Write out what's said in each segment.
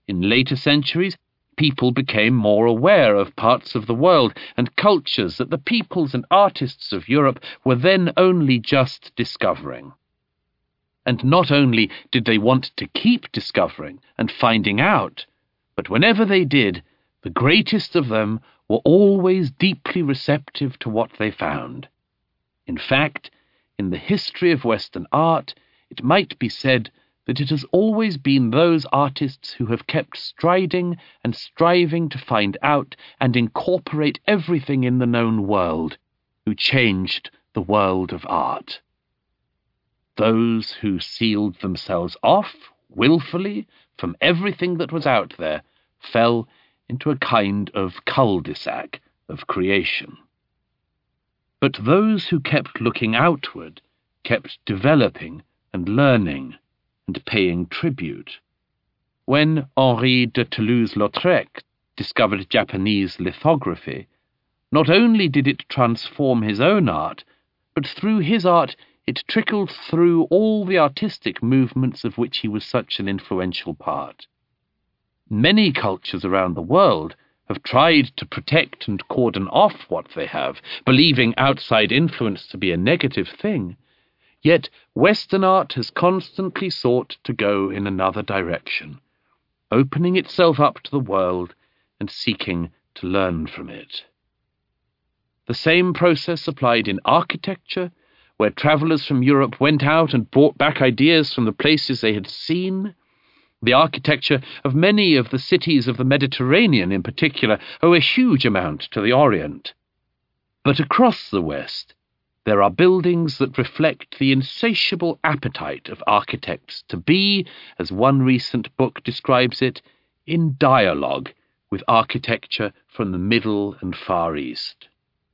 In later centuries, people became more aware of parts of the world and cultures that the peoples and artists of Europe were then only just discovering. And not only did they want to keep discovering and finding out, but whenever they did, the greatest of them were always deeply receptive to what they found. In fact, in the history of Western art, it might be said that it has always been those artists who have kept striding and striving to find out and incorporate everything in the known world, who changed the world of art. Those who sealed themselves off, willfully, from everything that was out there, fell into a kind of cul-de-sac of creation. But those who kept looking outward, kept developing and learning and paying tribute. When Henri de Toulouse-Lautrec discovered Japanese lithography, not only did it transform his own art, but through his art it trickled through all the artistic movements of which he was such an influential part. Many cultures around the world have tried to protect and cordon off what they have, believing outside influence to be a negative thing. Yet Western art has constantly sought to go in another direction, opening itself up to the world and seeking to learn from it. The same process applied in architecture, where travellers from Europe went out and brought back ideas from the places they had seen. The architecture of many of the cities of the Mediterranean in particular owe a huge amount to the Orient. But across the West, there are buildings that reflect the insatiable appetite of architects to be, as one recent book describes it, in dialogue with architecture from the Middle and Far East.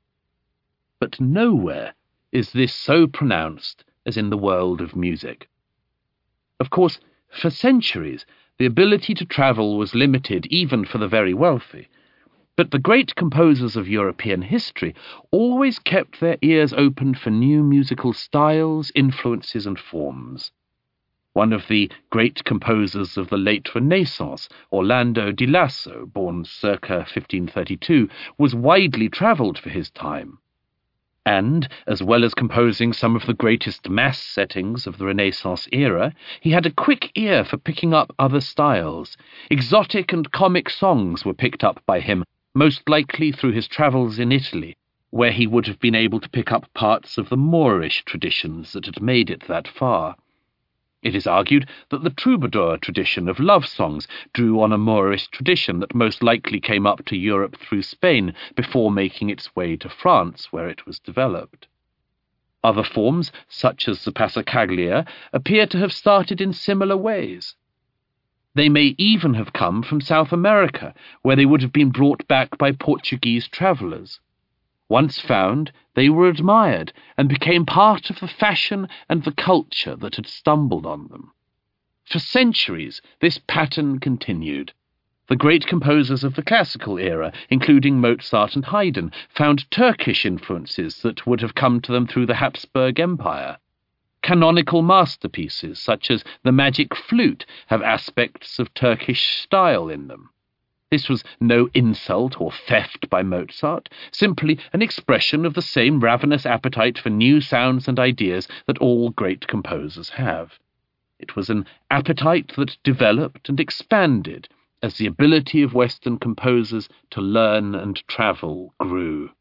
But nowhere is this so pronounced as in the world of music. Of course, for centuries, the ability to travel was limited even for the very wealthy. But the great composers of European history always kept their ears open for new musical styles, influences, and forms. One of the great composers of the late Renaissance, Orlando di Lasso, born circa 1532, was widely travelled for his time. And, as well as composing some of the greatest mass settings of the Renaissance era, he had a quick ear for picking up other styles. Exotic and comic songs were picked up by him, most likely through his travels in Italy, where he would have been able to pick up parts of the Moorish traditions that had made it that far. It is argued that the troubadour tradition of love songs drew on a Moorish tradition that most likely came up to Europe through Spain before making its way to France, where it was developed. Other forms, such as the passacaglia, appear to have started in similar ways. They may even have come from South America, where they would have been brought back by Portuguese travellers. Once found, they were admired and became part of the fashion and the culture that had stumbled on them. For centuries, this pattern continued. The great composers of the classical era, including Mozart and Haydn, found Turkish influences that would have come to them through the Habsburg Empire. Canonical masterpieces, such as the Magic Flute, have aspects of Turkish style in them. This was no insult or theft by Mozart, simply an expression of the same ravenous appetite for new sounds and ideas that all great composers have. It was an appetite that developed and expanded as the ability of Western composers to learn and travel grew.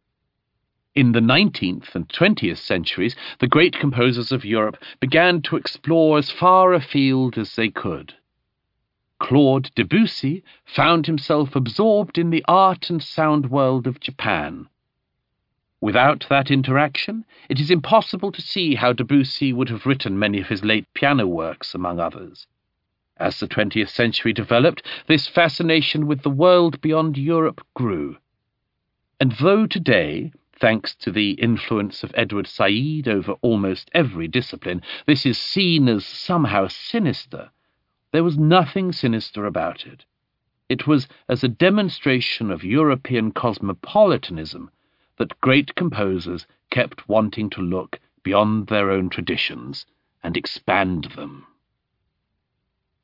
In the 19th and 20th centuries, the great composers of Europe began to explore as far afield as they could. Claude Debussy found himself absorbed in the art and sound world of Japan. Without that interaction, it is impossible to see how Debussy would have written many of his late piano works, among others. As the 20th century developed, this fascination with the world beyond Europe grew. And though today, thanks to the influence of Edward Said over almost every discipline, this is seen as somehow sinister, there was nothing sinister about it. It was as a demonstration of European cosmopolitanism that great composers kept wanting to look beyond their own traditions and expand them.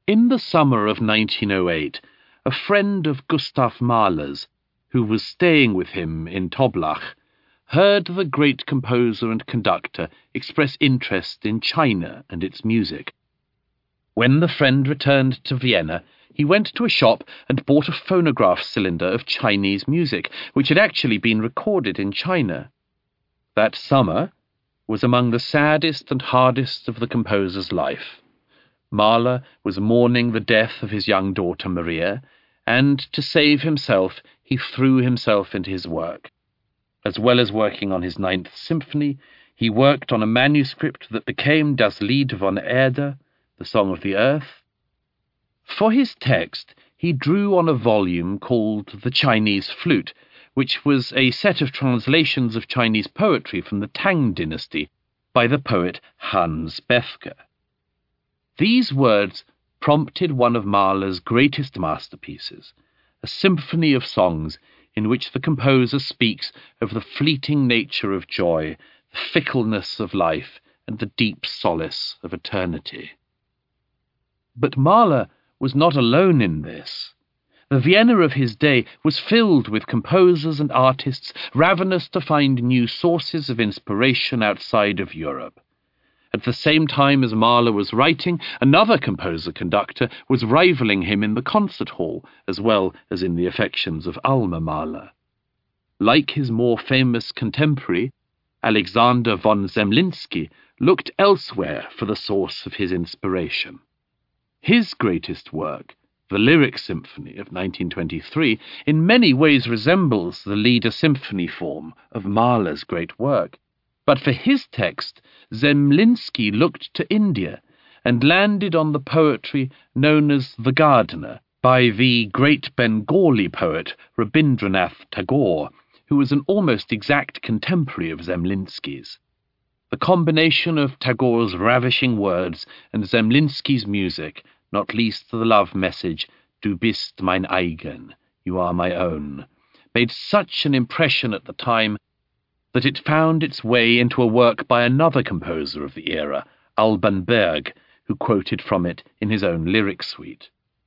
In the summer of 1908, a friend of Gustav Mahler's, who was staying with him in Toblach, heard the great composer and conductor express interest in China and its music. When the friend returned to Vienna, he went to a shop and bought a phonograph cylinder of Chinese music, which had actually been recorded in China. That summer was among the saddest and hardest of the composer's life. Mahler was mourning the death of his young daughter Maria, and to save himself, he threw himself into his work. As well as working on his Ninth Symphony, he worked on a manuscript that became Das Lied von Erde, the Song of the Earth. For his text, he drew on a volume called The Chinese Flute, which was a set of translations of Chinese poetry from the Tang dynasty by the poet Hans Bethge. These words prompted one of Mahler's greatest masterpieces, a symphony of songs in which the composer speaks of the fleeting nature of joy, the fickleness of life, and the deep solace of eternity. But Mahler was not alone in this. The Vienna of his day was filled with composers and artists ravenous to find new sources of inspiration outside of Europe. At the same time as Mahler was writing, another composer-conductor was rivaling him in the concert hall, as well as in the affections of Alma Mahler. Like his more famous contemporary, Alexander von Zemlinsky looked elsewhere for the source of his inspiration. His greatest work, the Lyric Symphony of 1923, in many ways resembles the Lieder Symphony form of Mahler's great work. But for his text, Zemlinsky looked to India and landed on the poetry known as The Gardener by the great Bengali poet Rabindranath Tagore, who was an almost exact contemporary of Zemlinsky's. The combination of Tagore's ravishing words and Zemlinsky's music, not least the love message, Du bist mein eigen, you are my own, made such an impression at the time that it found its way into a work by another composer of the era, Alban Berg, who quoted from it in his own lyric suite.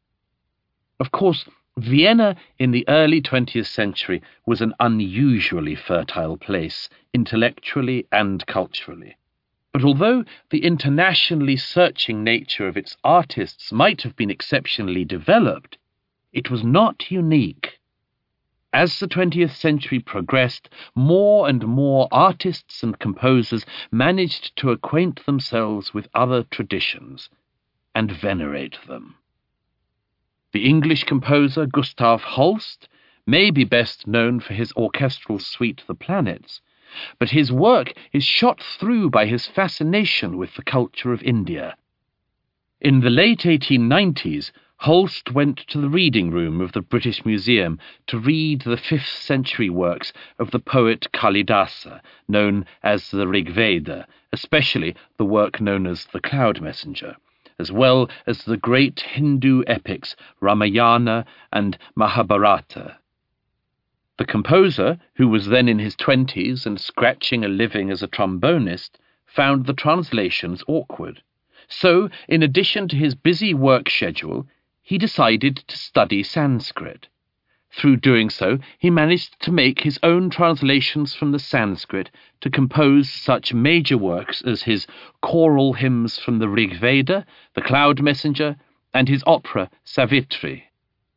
Of course, Vienna in the early 20th century was an unusually fertile place, intellectually and culturally. But although the internationally searching nature of its artists might have been exceptionally developed, it was not unique. As the 20th century progressed, more and more artists and composers managed to acquaint themselves with other traditions and venerate them. The English composer Gustav Holst may be best known for his orchestral suite The Planets, but his work is shot through by his fascination with the culture of India. In the late 1890s, Holst went to the reading room of the British Museum to read the 5th century works of the poet Kalidasa, known as the Rig Veda, especially the work known as the Cloud Messenger, as well as the great Hindu epics Ramayana and Mahabharata. The composer, who was then in his 20s and scratching a living as a trombonist, found the translations awkward. So, in addition to his busy work schedule, he decided to study Sanskrit. Through doing so, he managed to make his own translations from the Sanskrit to compose such major works as his choral hymns from the Rig Veda, the Cloud Messenger, and his opera Savitri.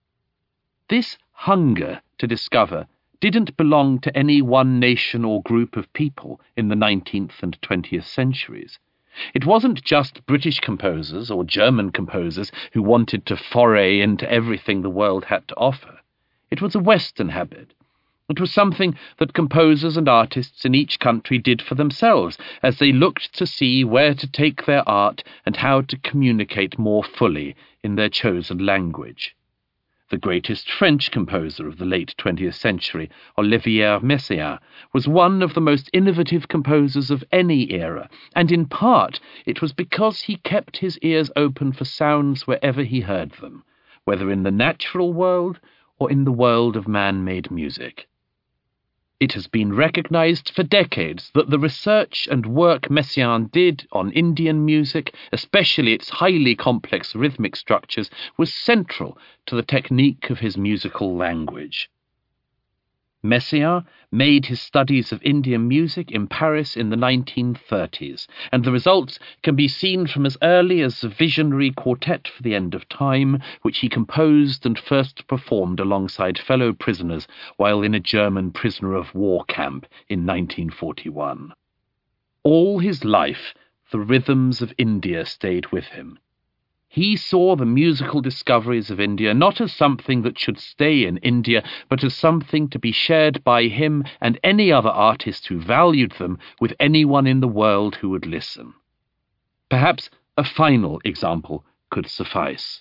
This hunger to discover didn't belong to any one nation or group of people in the 19th and 20th centuries. It wasn't just British composers or German composers who wanted to foray into everything the world had to offer. It was a Western habit. It was something that composers and artists in each country did for themselves as they looked to see where to take their art and how to communicate more fully in their chosen language. The greatest French composer of the late 20th century, Olivier Messiaen, was one of the most innovative composers of any era, and in part it was because he kept his ears open for sounds wherever he heard them, whether in the natural world or in the world of man-made music. It has been recognized for decades that the research and work Messiaen did on Indian music, especially its highly complex rhythmic structures, was central to the technique of his musical language. Messiaen made his studies of Indian music in Paris in the 1930s, and the results can be seen from as early as the visionary Quartet for the End of Time, which he composed and first performed alongside fellow prisoners while in a German prisoner of war camp in 1941. All his life, the rhythms of India stayed with him. He saw the musical discoveries of India not as something that should stay in India, but as something to be shared by him and any other artist who valued them with anyone in the world who would listen. Perhaps a final example could suffice.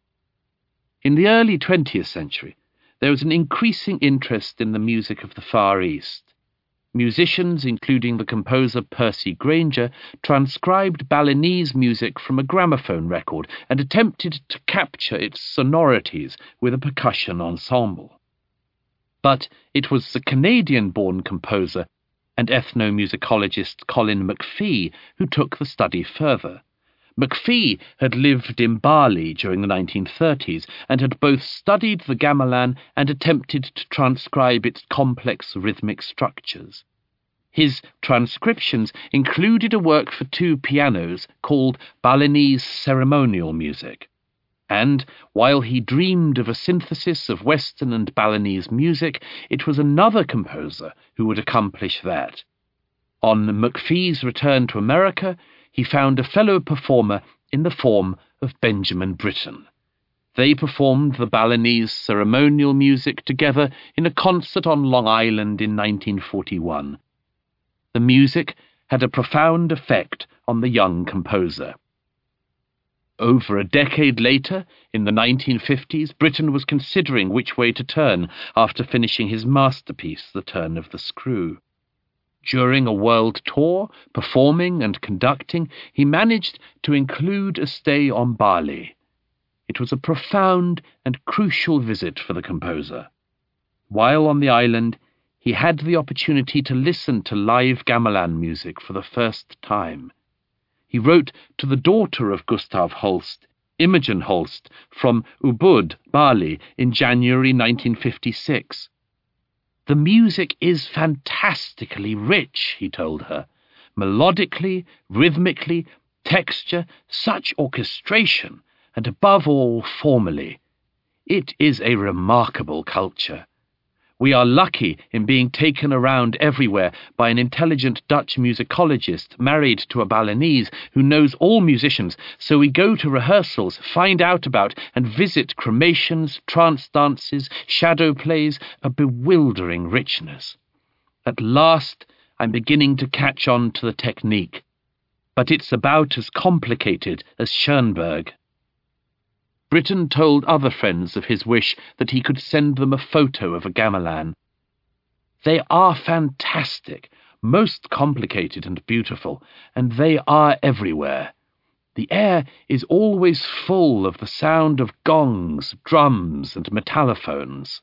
In the early 20th century, there was an increasing interest in the music of the Far East. Musicians, including the composer Percy Grainger, transcribed Balinese music from a gramophone record and attempted to capture its sonorities with a percussion ensemble. But it was the Canadian-born composer and ethnomusicologist Colin McPhee who took the study further. McPhee had lived in Bali during the 1930s and had both studied the gamelan and attempted to transcribe its complex rhythmic structures. His transcriptions included a work for 2 pianos called Balinese Ceremonial Music. And, while he dreamed of a synthesis of Western and Balinese music, it was another composer who would accomplish that. On McPhee's return to America, he found a fellow performer in the form of Benjamin Britten. They performed the Balinese ceremonial music together in a concert on Long Island in 1941. The music had a profound effect on the young composer. Over a decade later, in the 1950s, Britten was considering which way to turn after finishing his masterpiece, The Turn of the Screw. During a world tour, performing and conducting, he managed to include a stay on Bali. It was a profound and crucial visit for the composer. While on the island, he had the opportunity to listen to live gamelan music for the first time. He wrote to the daughter of Gustav Holst, Imogen Holst, from Ubud, Bali, in January 1956. "The music is fantastically rich," he told her. "Melodically, rhythmically, texture, such orchestration, and above all, formally. It is a remarkable culture. We are lucky in being taken around everywhere by an intelligent Dutch musicologist married to a Balinese who knows all musicians, so we go to rehearsals, find out about and visit cremations, trance dances, shadow plays, a bewildering richness. At last, I'm beginning to catch on to the technique, but it's about as complicated as Schoenberg." Britten told other friends of his wish that he could send them a photo of a gamelan. "They are fantastic, most complicated and beautiful, and they are everywhere. The air is always full of the sound of gongs, drums, and metallophones."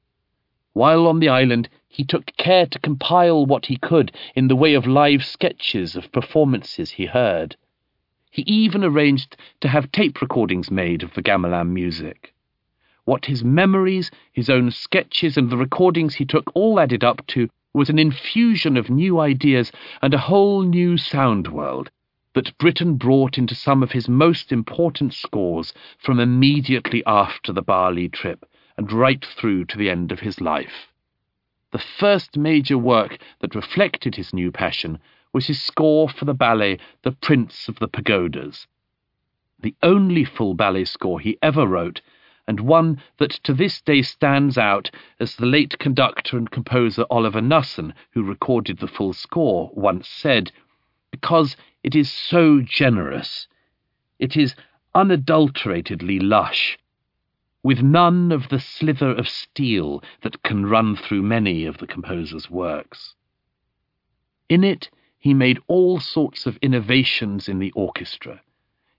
While on the island, he took care to compile what he could in the way of live sketches of performances he heard. He even arranged to have tape recordings made of the gamelan music. What his memories, his own sketches, and the recordings he took all added up to was an infusion of new ideas and a whole new sound world that Britten brought into some of his most important scores from immediately after the Bali trip and right through to the end of his life. The first major work that reflected his new passion was his score for the ballet The Prince of the Pagodas, the only full ballet score he ever wrote, and one that to this day stands out, as the late conductor and composer Oliver Knussen, who recorded the full score, once said, "Because it is so generous. It is unadulteratedly lush, with none of the slither of steel that can run through many of the composer's works." In it, he made all sorts of innovations in the orchestra.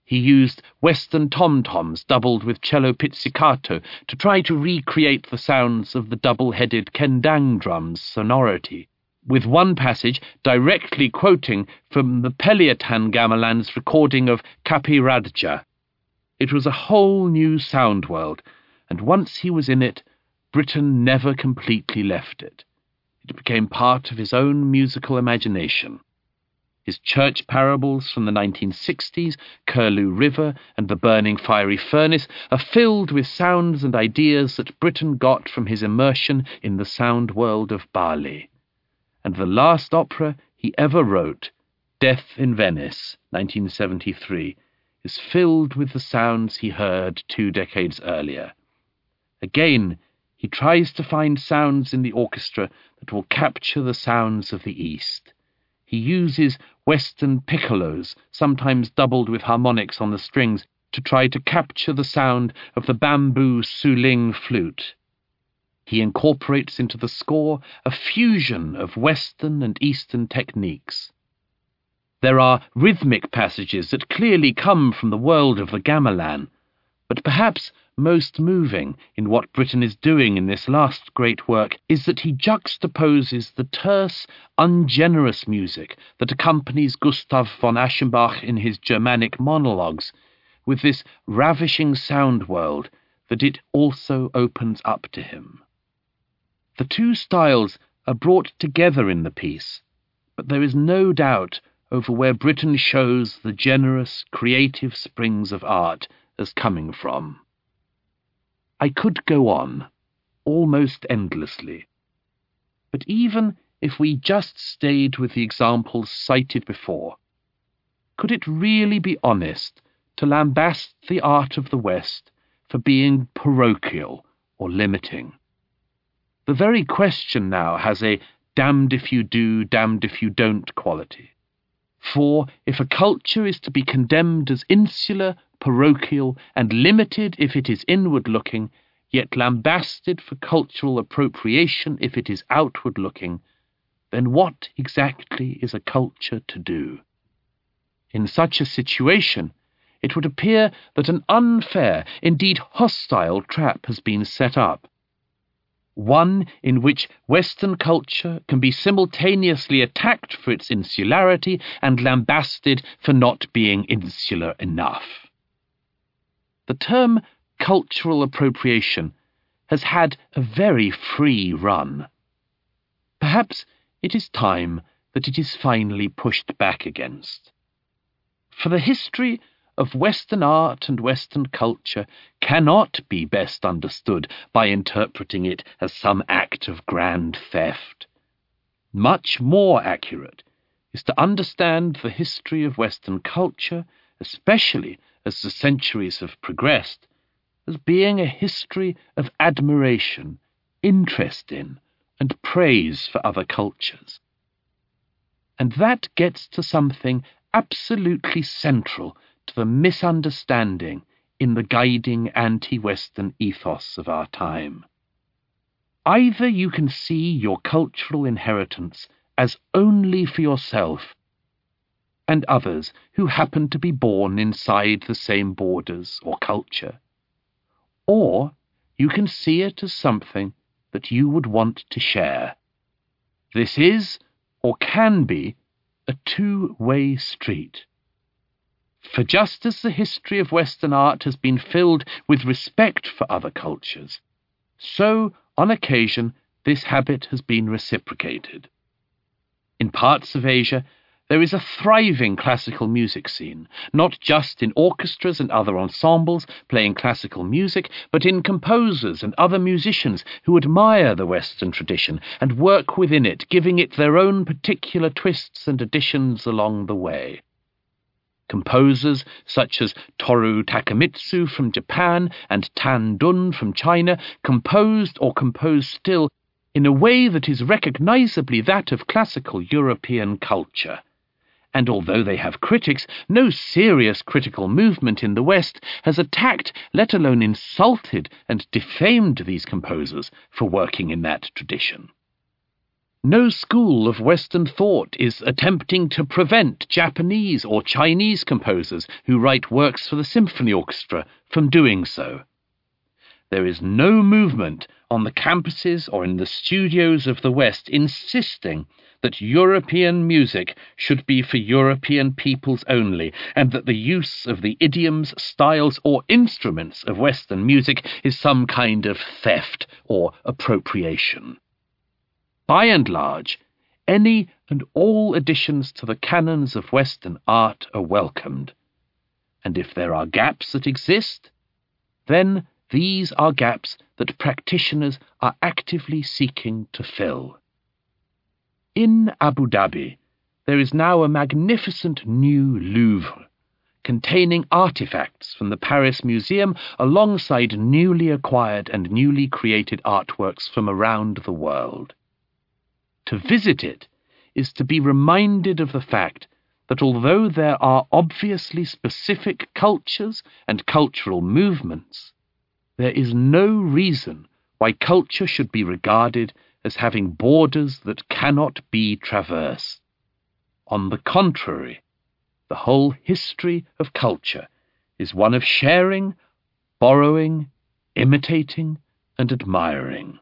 He used Western tom-toms doubled with cello pizzicato to try to recreate the sounds of the double-headed kendang drum's sonority, with one passage directly quoting from the Peliatan Gamelan's recording of Kapi Radja. It was a whole new sound world, and once he was in it, Britten never completely left it. It became part of his own musical imagination. His church parables from the 1960s, Curlew River and the Burning Fiery Furnace, are filled with sounds and ideas that Britten got from his immersion in the sound world of Bali. And the last opera he ever wrote, Death in Venice, 1973, is filled with the sounds he heard 2 decades earlier. Again, he tries to find sounds in the orchestra that will capture the sounds of the East. He uses Western piccolos, sometimes doubled with harmonics on the strings, to try to capture the sound of the bamboo suling flute. He incorporates into the score a fusion of Western and Eastern techniques. There are rhythmic passages that clearly come from the world of the gamelan, but perhaps most moving in what Britten is doing in this last great work is that he juxtaposes the terse, ungenerous music that accompanies Gustav von Aschenbach in his Germanic monologues with this ravishing sound world that it also opens up to him. The two styles are brought together in the piece, but there is no doubt over where Britten shows the generous, creative springs of art as coming from. I could go on, almost endlessly, but even if we just stayed with the examples cited before, could it really be honest to lambast the art of the West for being parochial or limiting? The very question now has a damned if you do, damned if you don't quality. For if a culture is to be condemned as insular, parochial, and limited if it is inward-looking, yet lambasted for cultural appropriation if it is outward-looking, then what exactly is a culture to do? In such a situation, it would appear that an unfair, indeed hostile trap has been set up. One in which Western culture can be simultaneously attacked for its insularity and lambasted for not being insular enough. The term cultural appropriation has had a very free run. Perhaps it is time that it is finally pushed back against. For the history of Western art and Western culture cannot be best understood by interpreting it as some act of grand theft. Much more accurate is to understand the history of Western culture, especially as the centuries have progressed, as being a history of admiration, interest in, and praise for other cultures. And that gets to something absolutely central to the misunderstanding in the guiding anti-Western ethos of our time. Either you can see your cultural inheritance as only for yourself and others who happen to be born inside the same borders or culture, or you can see it as something that you would want to share. This is, or can be, a two-way street. For just as the history of Western art has been filled with respect for other cultures, so, on occasion, this habit has been reciprocated. In parts of Asia, there is a thriving classical music scene, not just in orchestras and other ensembles playing classical music, but in composers and other musicians who admire the Western tradition and work within it, giving it their own particular twists and additions along the way. Composers such as Toru Takemitsu from Japan and Tan Dun from China composed or compose still in a way that is recognizably that of classical European culture. And although they have critics, no serious critical movement in the West has attacked, let alone insulted and defamed these composers for working in that tradition. No school of Western thought is attempting to prevent Japanese or Chinese composers who write works for the symphony orchestra from doing so. There is no movement on the campuses or in the studios of the West insisting that European music should be for European peoples only, and that the use of the idioms, styles, or instruments of Western music is some kind of theft or appropriation. By and large, any and all additions to the canons of Western art are welcomed, and if there are gaps that exist, then these are gaps that practitioners are actively seeking to fill. In Abu Dhabi, there is now a magnificent new Louvre, containing artifacts from the Paris Museum alongside newly acquired and newly created artworks from around the world. To visit it is to be reminded of the fact that although there are obviously specific cultures and cultural movements, there is no reason why culture should be regarded as having borders that cannot be traversed. On the contrary, the whole history of culture is one of sharing, borrowing, imitating, and admiring.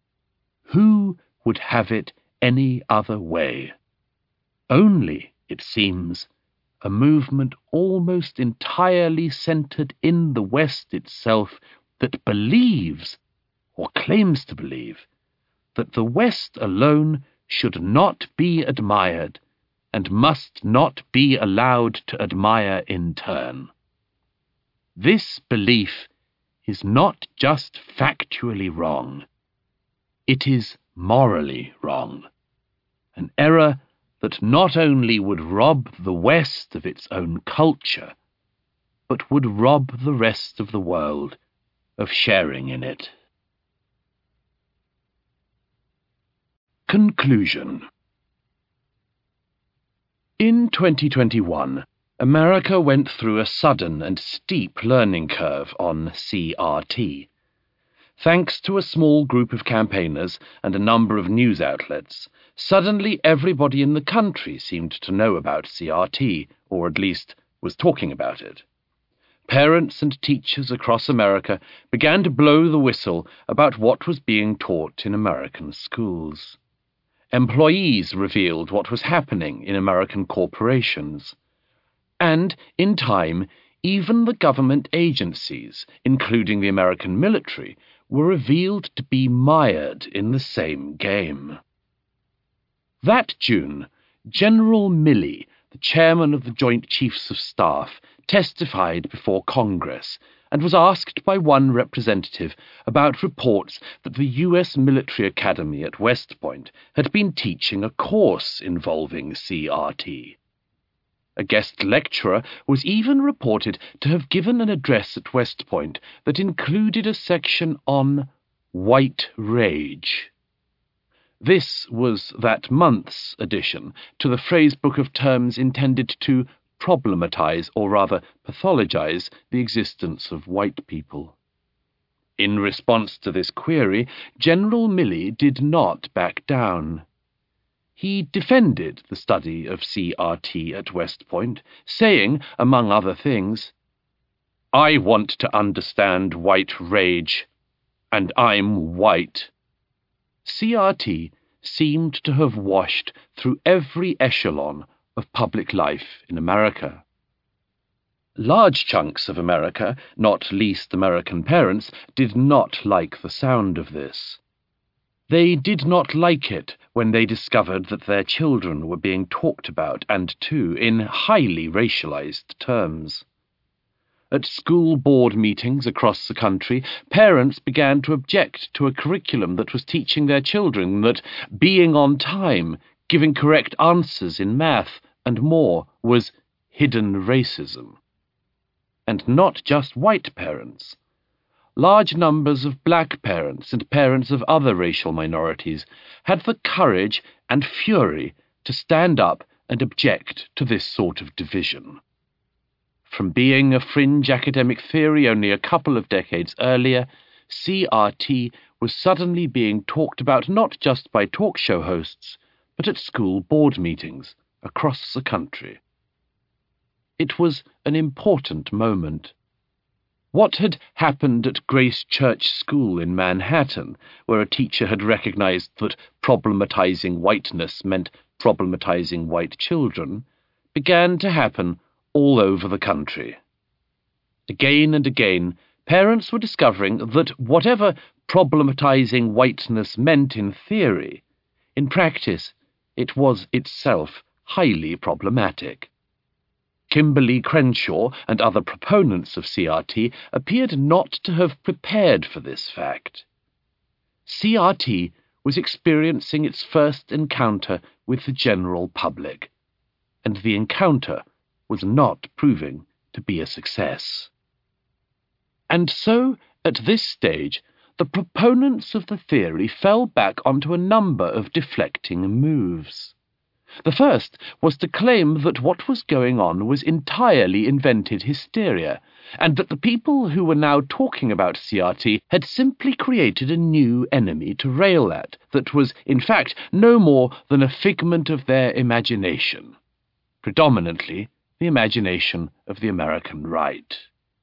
Who would have it any other way? Only, it seems, a movement almost entirely centered in the West itself that believes, or claims to believe, that the West alone should not be admired and must not be allowed to admire in turn. This belief is not just factually wrong, it is morally wrong. An error that not only would rob the West of its own culture, but would rob the rest of the world of sharing in it. Conclusion. In 2021, America went through a sudden and steep learning curve on CRT. Thanks to a small group of campaigners and a number of news outlets, suddenly everybody in the country seemed to know about CRT, or at least was talking about it. Parents and teachers across America began to blow the whistle about what was being taught in American schools. Employees revealed what was happening in American corporations. And, in time, even the government agencies, including the American military, were revealed to be mired in the same game. That June, General Milley, the chairman of the Joint Chiefs of Staff, testified before Congress and was asked by one representative about reports that the U.S. Military Academy at West Point had been teaching a course involving CRT. A guest lecturer was even reported to have given an address at West Point that included a section on white rage. This was that month's addition to the phrase book of terms intended to problematize, or rather pathologize, the existence of white people. In response to this query, General Milley did not back down. He defended the study of CRT at West Point, saying, among other things, "I want to understand white rage, and I'm white." CRT seemed to have washed through every echelon of public life in America. Large chunks of America, not least American parents, did not like the sound of this. They did not like it when they discovered that their children were being talked about, and too, in highly racialized terms. At school board meetings across the country, parents began to object to a curriculum that was teaching their children that being on time, giving correct answers in math, and more, was hidden racism. And not just white parents. Large numbers of black parents and parents of other racial minorities had the courage and fury to stand up and object to this sort of division. From being a fringe academic theory only a couple of decades earlier, CRT was suddenly being talked about not just by talk show hosts, but at school board meetings across the country. It was an important moment. What had happened at Grace Church School in Manhattan, where a teacher had recognized that problematizing whiteness meant problematizing white children, began to happen all over the country. Again and again, parents were discovering that whatever problematizing whiteness meant in theory, in practice, it was itself highly problematic. Kimberly Crenshaw and other proponents of CRT appeared not to have prepared for this fact. CRT was experiencing its first encounter with the general public, and the encounter was not proving to be a success. And so, at this stage, the proponents of the theory fell back onto a number of deflecting moves. The first was to claim that what was going on was entirely invented hysteria, and that the people who were now talking about CRT had simply created a new enemy to rail at that was, in fact, no more than a figment of their imagination, predominantly the imagination of the American right.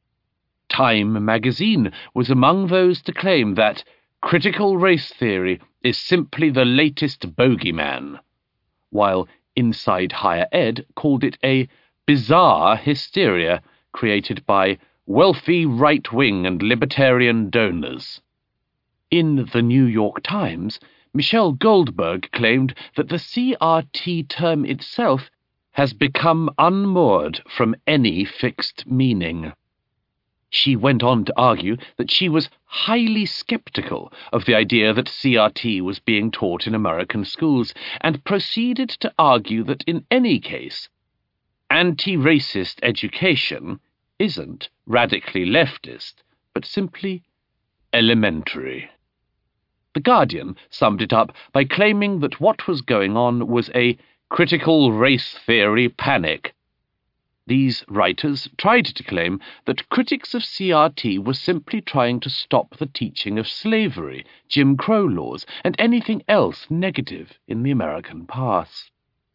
Time magazine was among those to claim that critical race theory is simply the latest bogeyman, while Inside Higher Ed called it a bizarre hysteria created by wealthy right-wing and libertarian donors. In the New York Times, Michelle Goldberg claimed that the CRT term itself has become unmoored from any fixed meaning. She went on to argue that she was highly skeptical of the idea that CRT was being taught in American schools, and proceeded to argue that in any case, anti-racist education isn't radically leftist, but simply elementary. The Guardian summed it up by claiming that what was going on was a critical race theory panic. These writers tried to claim that critics of CRT were simply trying to stop the teaching of slavery, Jim Crow laws, and anything else negative in the American past.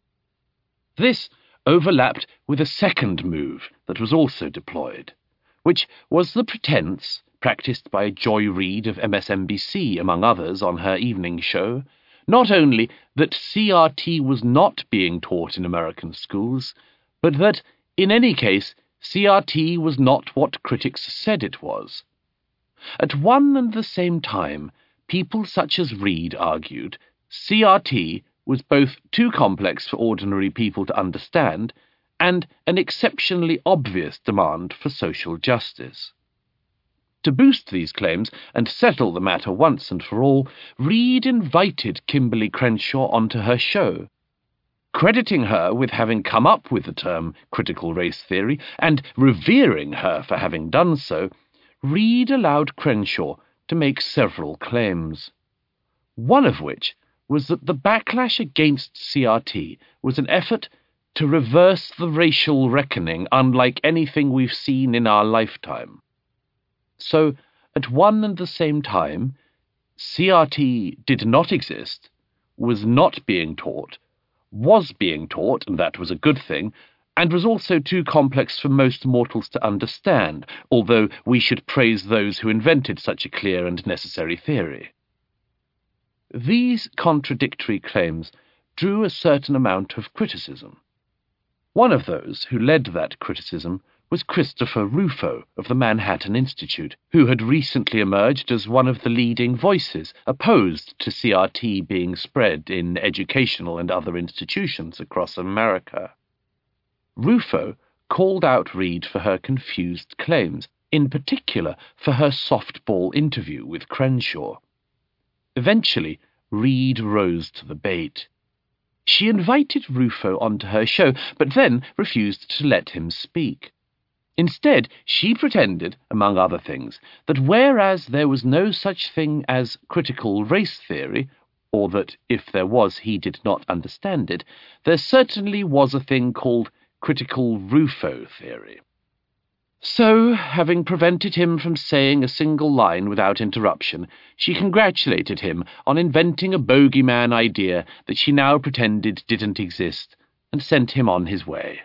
This overlapped with a second move that was also deployed, which was the pretense, practiced by Joy Reid of MSNBC, among others, on her evening show, not only that CRT was not being taught in American schools, but that in any case, CRT was not what critics said it was. At one and the same time, people such as Reid argued CRT was both too complex for ordinary people to understand and an exceptionally obvious demand for social justice. To boost these claims and settle the matter once and for all, Reid invited Kimberly Crenshaw onto her show. Crediting her with having come up with the term critical race theory, and revering her for having done so, Reid allowed Crenshaw to make several claims. One of which was that the backlash against CRT was an effort to reverse the racial reckoning unlike anything we've seen in our lifetime. So, at one and the same time, CRT did not exist, was not being taught, was being taught, and that was a good thing, and was also too complex for most mortals to understand, although we should praise those who invented such a clear and necessary theory. These contradictory claims drew a certain amount of criticism. One of those who led that criticism was Christopher Rufo of the Manhattan Institute, who had recently emerged as one of the leading voices opposed to CRT being spread in educational and other institutions across America. Rufo called out Reid for her confused claims, in particular for her softball interview with Crenshaw. Eventually, Reid rose to the bait. She invited Rufo onto her show, but then refused to let him speak. Instead, she pretended, among other things, that whereas there was no such thing as critical race theory, or that if there was he did not understand it, there certainly was a thing called critical Rufo theory. So, having prevented him from saying a single line without interruption, she congratulated him on inventing a bogeyman idea that she now pretended didn't exist, and sent him on his way.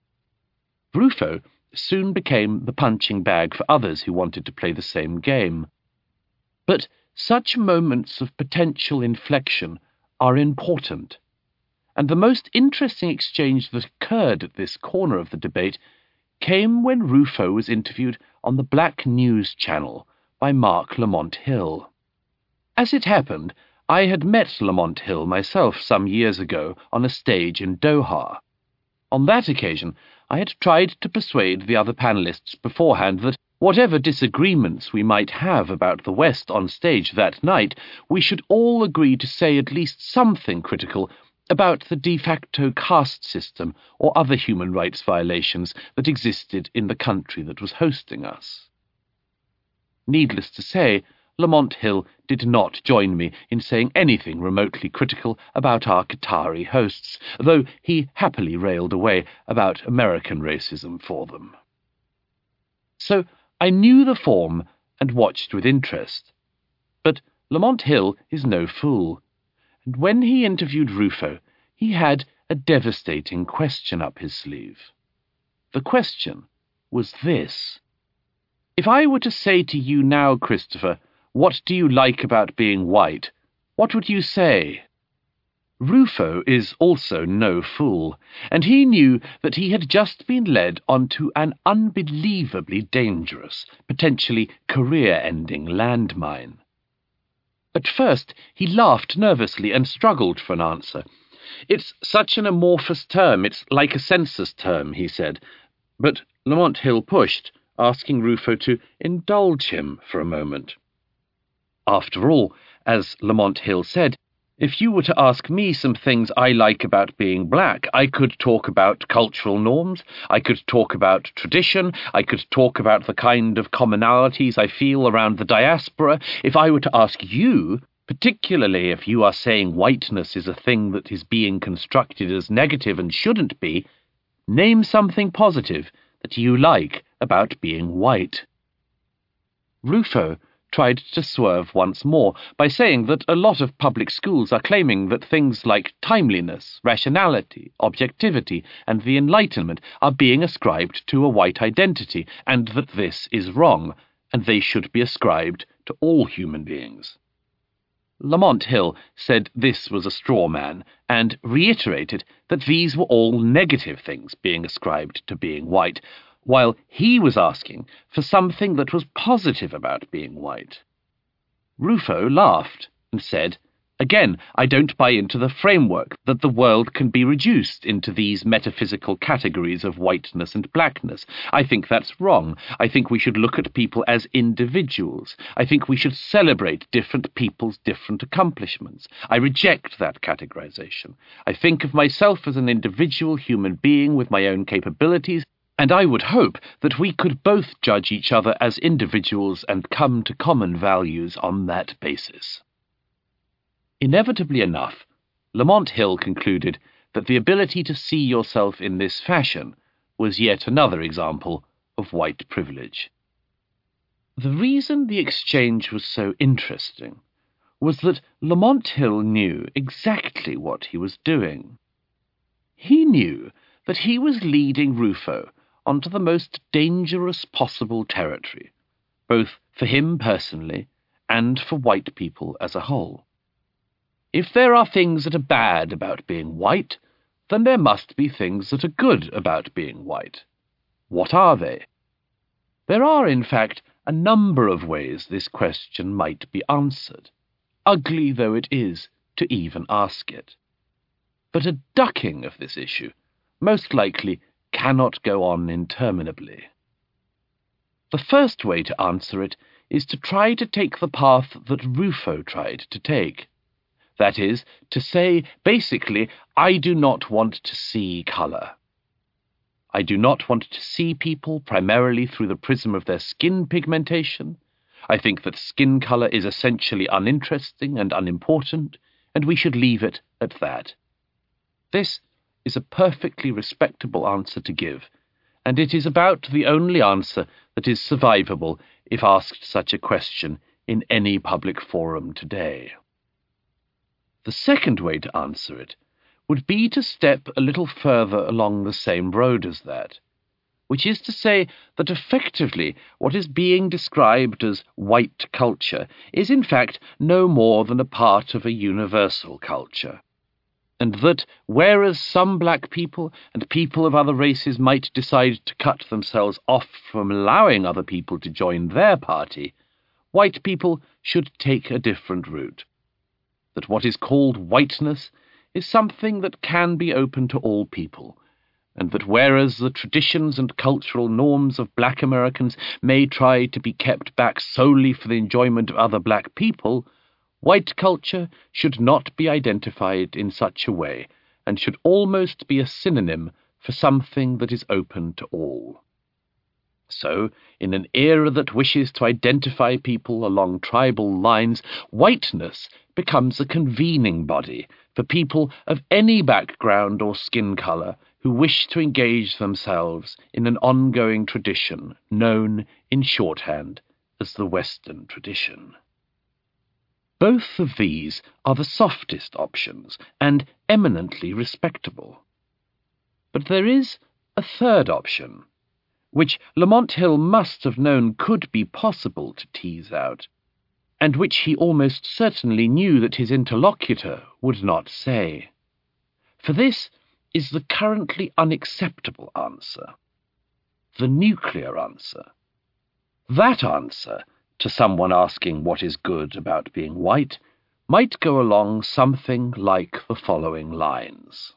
Rufo soon became the punching bag for others who wanted to play the same game. But such moments of potential inflection are important, and the most interesting exchange that occurred at this corner of the debate came when Rufo was interviewed on the Black News Channel by Mark Lamont Hill. As it happened, I had met Lamont Hill myself some years ago on a stage in Doha. On that occasion, I had tried to persuade the other panelists beforehand that whatever disagreements we might have about the West on stage that night, we should all agree to say at least something critical about the de facto caste system or other human rights violations that existed in the country that was hosting us. Needless to say, Lamont Hill did not join me in saying anything remotely critical about our Qatari hosts, though he happily railed away about American racism for them. So I knew the form and watched with interest. But Lamont Hill is no fool, and when he interviewed Rufo, he had a devastating question up his sleeve. The question was this: if I were to say to you now, Christopher, what do you like about being white, what would you say? Rufo is also no fool, and he knew that he had just been led onto an unbelievably dangerous, potentially career-ending landmine. At first, he laughed nervously and struggled for an answer. "It's such an amorphous term, it's like a census term," he said. But Lamont Hill pushed, asking Rufo to indulge him for a moment. After all, as Lamont Hill said, if you were to ask me some things I like about being black, I could talk about cultural norms, I could talk about tradition, I could talk about the kind of commonalities I feel around the diaspora. If I were to ask you, particularly if you are saying whiteness is a thing that is being constructed as negative and shouldn't be, name something positive that you like about being white. Rufo tried to swerve once more by saying that a lot of public schools are claiming that things like timeliness, rationality, objectivity, and the Enlightenment are being ascribed to a white identity, and that this is wrong, and they should be ascribed to all human beings. Lamont Hill said this was a straw man, and reiterated that these were all negative things being ascribed to being white, while he was asking for something that was positive about being white. Rufo laughed and said, "Again, I don't buy into the framework that the world can be reduced into these metaphysical categories of whiteness and blackness. I think that's wrong. I think we should look at people as individuals. I think we should celebrate different people's different accomplishments. I reject that categorization. I think of myself as an individual human being with my own capabilities, and I would hope that we could both judge each other as individuals and come to common values on that basis." Inevitably enough, Lamont Hill concluded that the ability to see yourself in this fashion was yet another example of white privilege. The reason the exchange was so interesting was that Lamont Hill knew exactly what he was doing. He knew that he was leading Rufo onto the most dangerous possible territory, both for him personally and for white people as a whole. If there are things that are bad about being white, then there must be things that are good about being white. What are they? There are, in fact, a number of ways this question might be answered, ugly though it is to even ask it. But a ducking of this issue most likely cannot go on interminably. The first way to answer it is to try to take the path that Rufo tried to take. That is, to say, basically, I do not want to see colour. I do not want to see people primarily through the prism of their skin pigmentation. I think that skin colour is essentially uninteresting and unimportant, and we should leave it at that. This is a perfectly respectable answer to give, and it is about the only answer that is survivable if asked such a question in any public forum today. The second way to answer it would be to step a little further along the same road as that, which is to say that effectively what is being described as white culture is in fact no more than a part of a universal culture, and that whereas some black people and people of other races might decide to cut themselves off from allowing other people to join their party, white people should take a different route. That what is called whiteness is something that can be open to all people, and that whereas the traditions and cultural norms of black Americans may try to be kept back solely for the enjoyment of other black people, white culture should not be identified in such a way, and should almost be a synonym for something that is open to all. So, in an era that wishes to identify people along tribal lines, whiteness becomes a convening body for people of any background or skin color who wish to engage themselves in an ongoing tradition known in shorthand as the Western tradition. Both of these are the softest options and eminently respectable. But there is a third option, which Lamont Hill must have known could be possible to tease out, and which he almost certainly knew that his interlocutor would not say. For this is the currently unacceptable answer, the nuclear answer. That answer, to someone asking what is good about being white, might go along something like the following lines.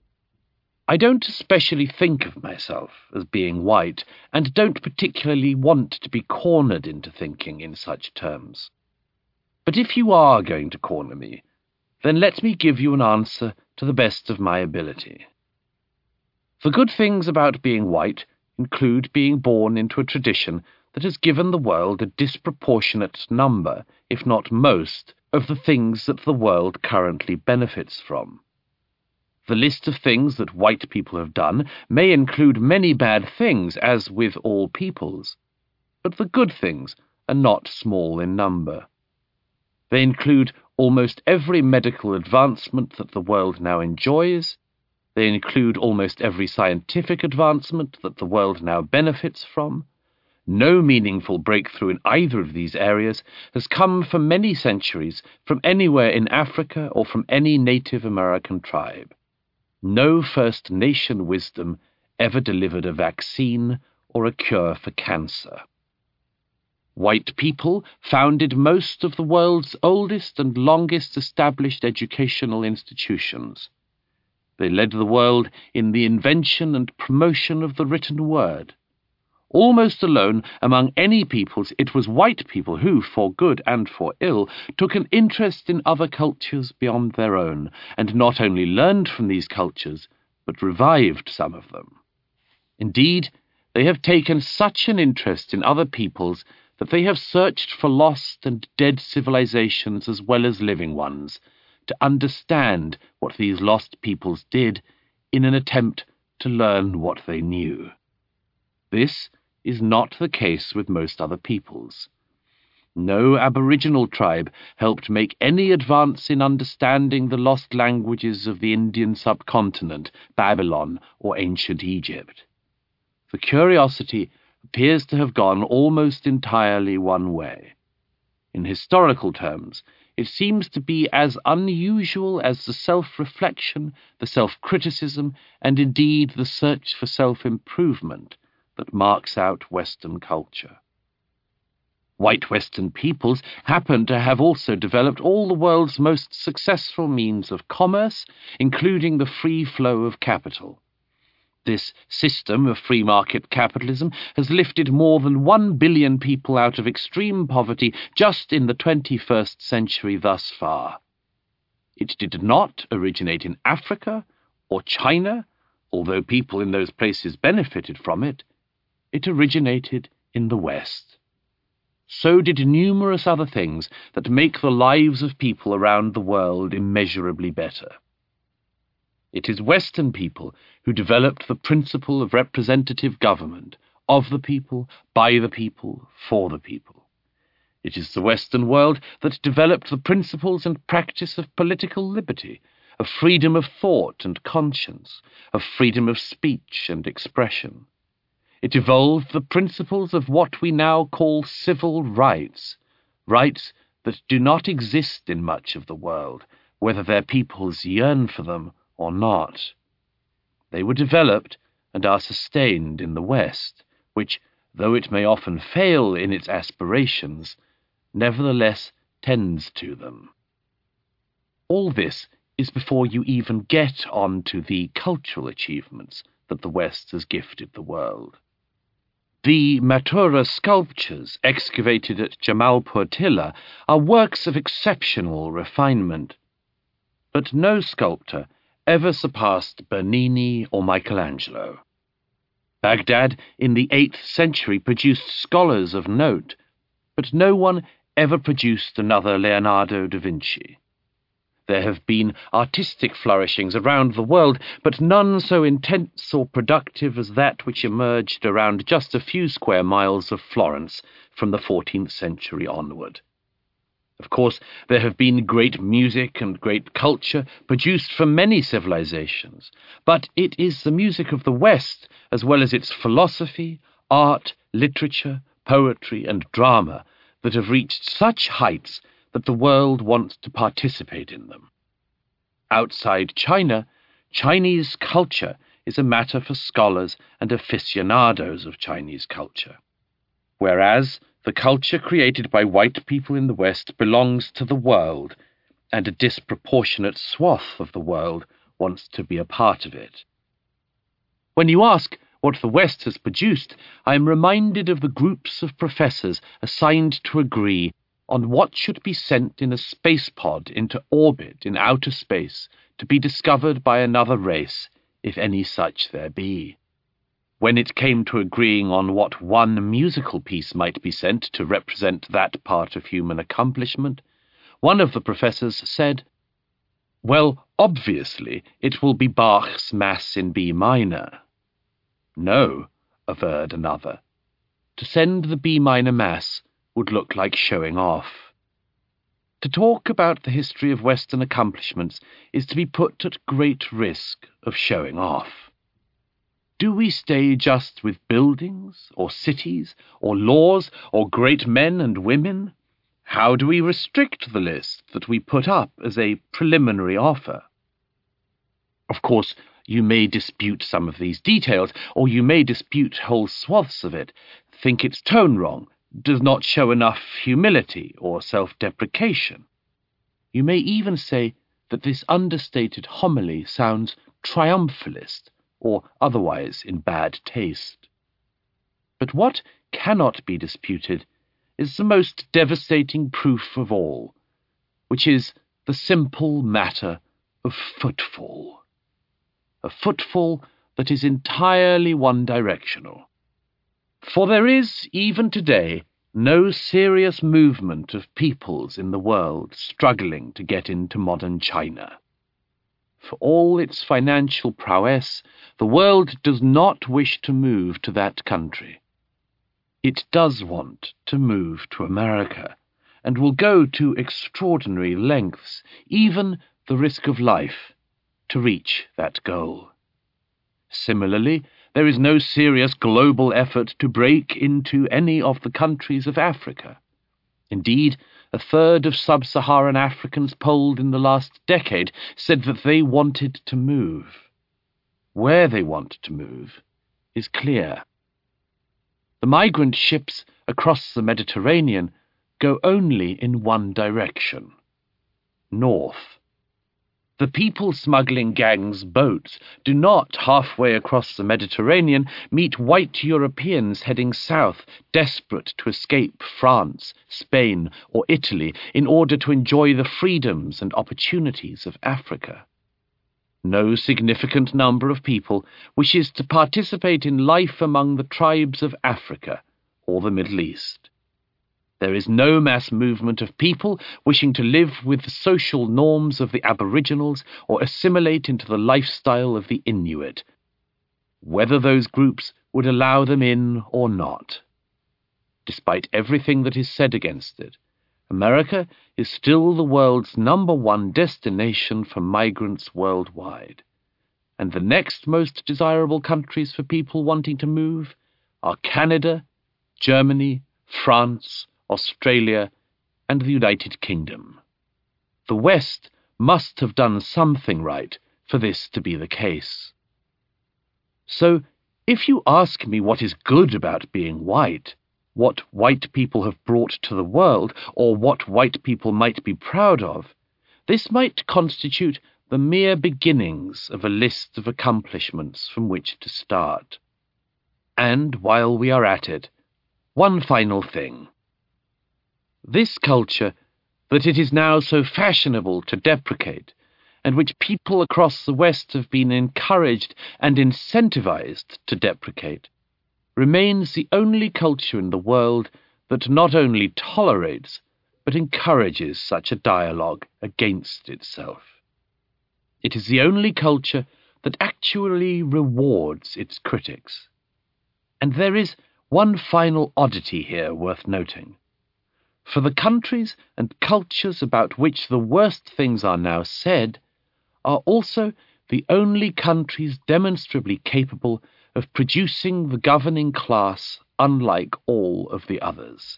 I don't especially think of myself as being white, and don't particularly want to be cornered into thinking in such terms. But if you are going to corner me, then let me give you an answer to the best of my ability. The good things about being white include being born into a tradition that has given the world a disproportionate number, if not most, of the things that the world currently benefits from. The list of things that white people have done may include many bad things, as with all peoples, but the good things are not small in number. They include almost every medical advancement that the world now enjoys. They include almost every scientific advancement that the world now benefits from. No meaningful breakthrough in either of these areas has come for many centuries from anywhere in Africa or from any Native American tribe. No First Nation wisdom ever delivered a vaccine or a cure for cancer. White people founded most of the world's oldest and longest established educational institutions. They led the world in the invention and promotion of the written word. Almost alone among any peoples, it was white people who, for good and for ill, took an interest in other cultures beyond their own, and not only learned from these cultures, but revived some of them. Indeed, they have taken such an interest in other peoples that they have searched for lost and dead civilizations as well as living ones, to understand what these lost peoples did in an attempt to learn what they knew. This is not the case with most other peoples. No Aboriginal tribe helped make any advance in understanding the lost languages of the Indian subcontinent, Babylon, or ancient Egypt. The curiosity appears to have gone almost entirely one way. In historical terms, it seems to be as unusual as the self-reflection, the self-criticism, and indeed the search for self-improvement that marks out Western culture. White Western peoples happen to have also developed all the world's most successful means of commerce, including the free flow of capital. This system of free market capitalism has lifted more than 1 billion people out of extreme poverty just in the 21st century thus far. It did not originate in Africa or China, although people in those places benefited from it. It originated in the West. So did numerous other things that make the lives of people around the world immeasurably better. It is Western people who developed the principle of representative government, of the people, by the people, for the people. It is the Western world that developed the principles and practice of political liberty, of freedom of thought and conscience, of freedom of speech and expression. It evolved the principles of what we now call civil rights, rights that do not exist in much of the world, whether their peoples yearn for them or not. They were developed and are sustained in the West, which, though it may often fail in its aspirations, nevertheless tends to them. All this is before you even get on to the cultural achievements that the West has gifted the world. The Mathura sculptures excavated at Jamalpur Tilla are works of exceptional refinement, but no sculptor ever surpassed Bernini or Michelangelo. Baghdad in the 8th century produced scholars of note, but no one ever produced another Leonardo da Vinci. There have been artistic flourishings around the world, but none so intense or productive as that which emerged around just a few square miles of Florence from the 14th century onward. Of course, there have been great music and great culture produced from many civilizations, but it is the music of the West, as well as its philosophy, art, literature, poetry, and drama, that have reached such heights that the world wants to participate in them. Outside China, Chinese culture is a matter for scholars and aficionados of Chinese culture, whereas the culture created by white people in the West belongs to the world, and a disproportionate swath of the world wants to be a part of it. When you ask what the West has produced, I am reminded of the groups of professors assigned to agree on what should be sent in a space pod into orbit in outer space to be discovered by another race, if any such there be. When it came to agreeing on what one musical piece might be sent to represent that part of human accomplishment, one of the professors said, "Well, obviously it will be Bach's Mass in B minor." "No," averred another. "To send the B minor Mass would look like showing off." To talk about the history of Western accomplishments is to be put at great risk of showing off. Do we stay just with buildings, or cities, or laws, or great men and women? How do we restrict the list that we put up as a preliminary offer? Of course, you may dispute some of these details, or you may dispute whole swaths of it, think its tone wrong, does not show enough humility or self-deprecation. You may even say that this understated homily sounds triumphalist or otherwise in bad taste. But what cannot be disputed is the most devastating proof of all, which is the simple matter of footfall. A footfall that is entirely one-directional. For there is, even today, no serious movement of peoples in the world struggling to get into modern China. For all its financial prowess, the world does not wish to move to that country. It does want to move to America, and will go to extraordinary lengths, even the risk of life, to reach that goal. Similarly, there is no serious global effort to break into any of the countries of Africa. Indeed, a third of sub-Saharan Africans polled in the last decade said that they wanted to move. Where they want to move is clear. The migrant ships across the Mediterranean go only in one direction: north. The people-smuggling gangs' boats do not, halfway across the Mediterranean, meet white Europeans heading south, desperate to escape France, Spain, or Italy in order to enjoy the freedoms and opportunities of Africa. No significant number of people wishes to participate in life among the tribes of Africa or the Middle East. There is no mass movement of people wishing to live with the social norms of the Aboriginals or assimilate into the lifestyle of the Inuit, whether those groups would allow them in or not. Despite everything that is said against it, America is still the world's #1 destination for migrants worldwide, and the next most desirable countries for people wanting to move are Canada, Germany, France, Australia, and the United Kingdom. The West must have done something right for this to be the case. So, if you ask me what is good about being white, what white people have brought to the world, or what white people might be proud of, this might constitute the mere beginnings of a list of accomplishments from which to start. And while we are at it, one final thing. This culture that it is now so fashionable to deprecate, and which people across the West have been encouraged and incentivized to deprecate, remains the only culture in the world that not only tolerates, but encourages such a dialogue against itself. It is the only culture that actually rewards its critics. And there is one final oddity here worth noting. For the countries and cultures about which the worst things are now said are also the only countries demonstrably capable of producing the governing class unlike all of the others.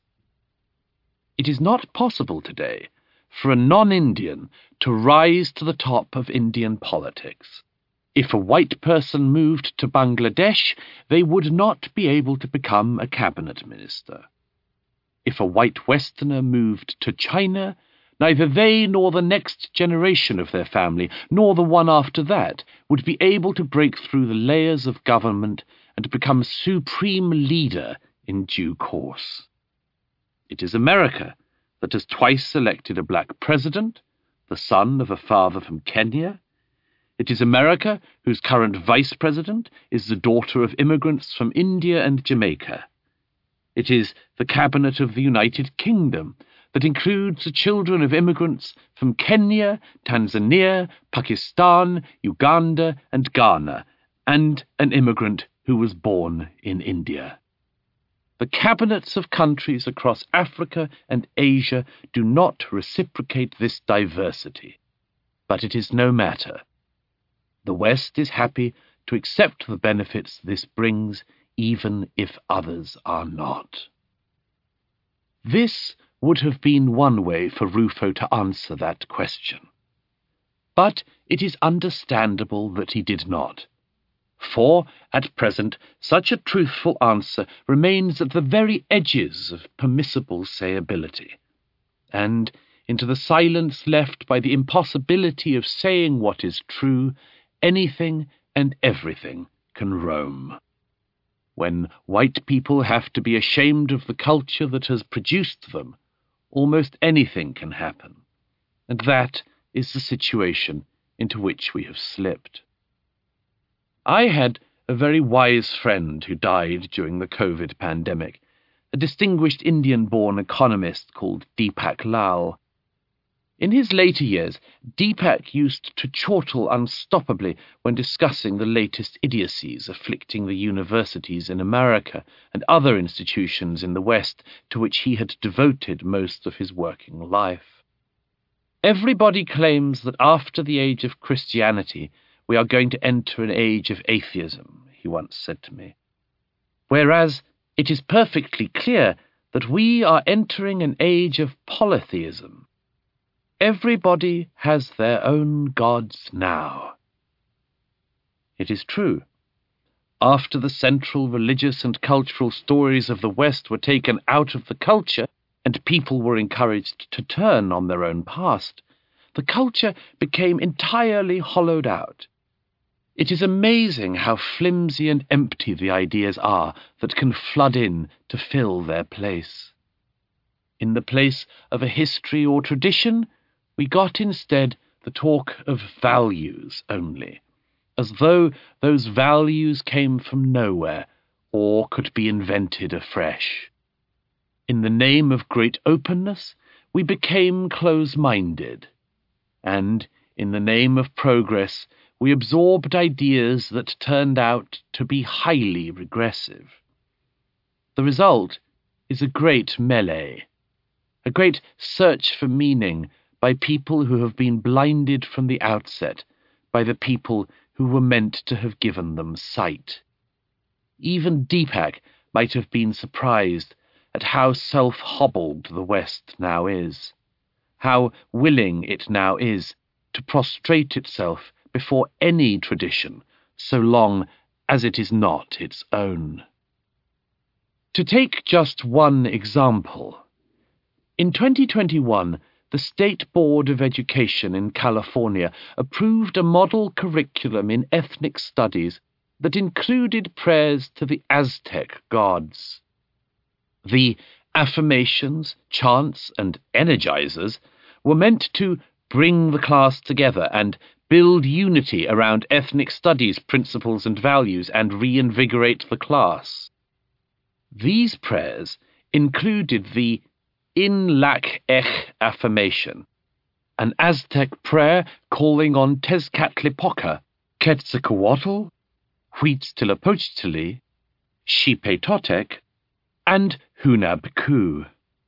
It is not possible today for a non-Indian to rise to the top of Indian politics. If a white person moved to Bangladesh, they would not be able to become a cabinet minister. If a white Westerner moved to China, neither they nor the next generation of their family, nor the one after that, would be able to break through the layers of government and become supreme leader in due course. It is America that has twice elected a black president, the son of a father from Kenya. It is America whose current vice president is the daughter of immigrants from India and Jamaica. It is the cabinet of the United Kingdom that includes the children of immigrants from Kenya, Tanzania, Pakistan, Uganda, and Ghana, and an immigrant who was born in India. The cabinets of countries across Africa and Asia do not reciprocate this diversity, but it is no matter. The West is happy to accept the benefits this brings, even if others are not. This would have been one way for Rufo to answer that question. But it is understandable that he did not. For, at present, such a truthful answer remains at the very edges of permissible sayability, and into the silence left by the impossibility of saying what is true, anything and everything can roam. When white people have to be ashamed of the culture that has produced them, almost anything can happen, and that is the situation into which we have slipped. I had a very wise friend who died during the COVID pandemic, a distinguished Indian-born economist called Deepak Lal. In his later years, Deepak used to chortle unstoppably when discussing the latest idiocies afflicting the universities in America and other institutions in the West to which he had devoted most of his working life. Everybody claims that after the age of Christianity, we are going to enter an age of atheism, he once said to me. Whereas it is perfectly clear that we are entering an age of polytheism. Everybody has their own gods now. It is true. After the central religious and cultural stories of the West were taken out of the culture, and people were encouraged to turn on their own past, the culture became entirely hollowed out. It is amazing how flimsy and empty the ideas are that can flood in to fill their place. In the place of a history or tradition, we got instead the talk of values only, as though those values came from nowhere or could be invented afresh. In the name of great openness, we became close-minded, and in the name of progress, we absorbed ideas that turned out to be highly regressive. The result is a great melee, a great search for meaning by people who have been blinded from the outset by the people who were meant to have given them sight. Even Deepak might have been surprised at how self-hobbled the West now is, how willing it now is to prostrate itself before any tradition, so long as it is not its own. To take just one example, in 2021, the State Board of Education in California approved a model curriculum in ethnic studies that included prayers to the Aztec gods. The affirmations, chants, and energizers were meant to bring the class together and build unity around ethnic studies principles and values and reinvigorate the class. These prayers included the In-Lac-Ech affirmation, an Aztec prayer calling on Tezcatlipoca, Quetzalcoatl, Huitzilipochtli, Xipe-Totec, and Hunabku.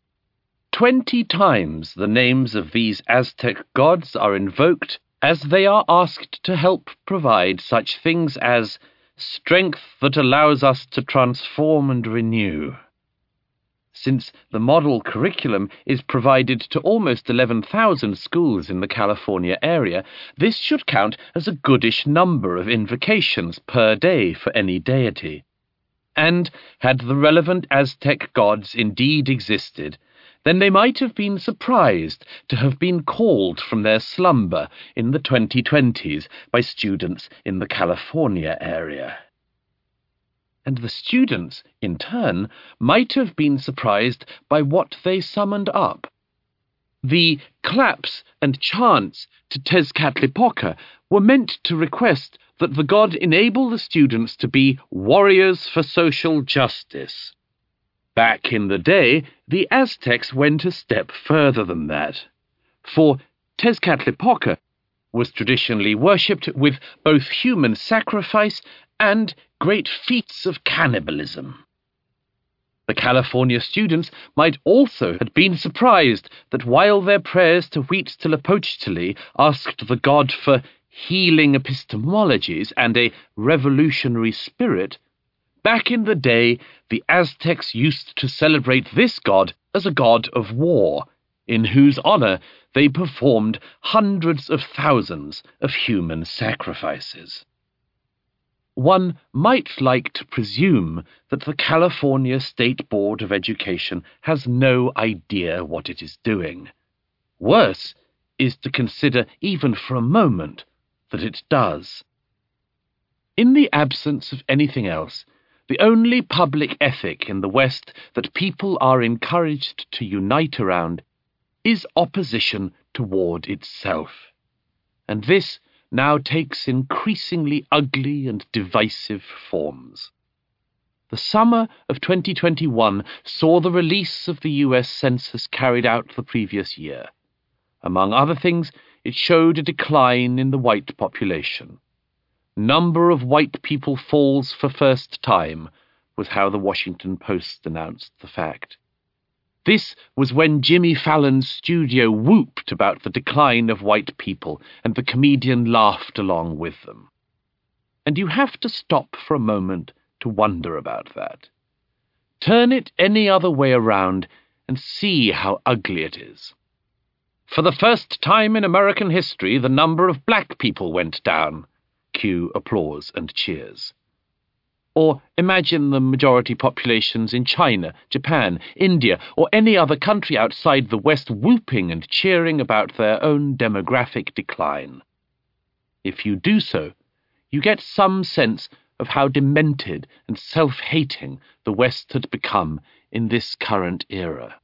20 times the names of these Aztec gods are invoked as they are asked to help provide such things as strength that allows us to transform and renew. Since the model curriculum is provided to almost 11,000 schools in the California area, this should count as a goodish number of invocations per day for any deity. And had the relevant Aztec gods indeed existed, then they might have been surprised to have been called from their slumber in the 2020s by students in the California area. And the students, in turn, might have been surprised by what they summoned up. The claps and chants to Tezcatlipoca were meant to request that the god enable the students to be warriors for social justice. Back in the day, the Aztecs went a step further than that, for Tezcatlipoca was traditionally worshipped with both human sacrifice and great feats of cannibalism. The California students might also have been surprised that while their prayers to Huitzilipochtli asked the god for healing epistemologies and a revolutionary spirit, back in the day the Aztecs used to celebrate this god as a god of war, in whose honor they performed hundreds of thousands of human sacrifices. One might like to presume that the California State Board of Education has no idea what it is doing. Worse is to consider even for a moment that it does. In the absence of anything else, the only public ethic in the West that people are encouraged to unite around is opposition toward itself. And this now takes increasingly ugly and divisive forms. The summer of 2021 saw the release of the US Census carried out the previous year. Among other things, it showed a decline in the white population. Number of white people falls for first time, was how the Washington Post announced the fact. This was when Jimmy Fallon's studio whooped about the decline of white people, and the comedian laughed along with them. And you have to stop for a moment to wonder about that. Turn it any other way around and see how ugly it is. For the first time in American history, the number of black people went down. Cue applause and cheers. Or imagine the majority populations in China, Japan, India, or any other country outside the West whooping and cheering about their own demographic decline. If you do so, you get some sense of how demented and self-hating the West had become in this current era.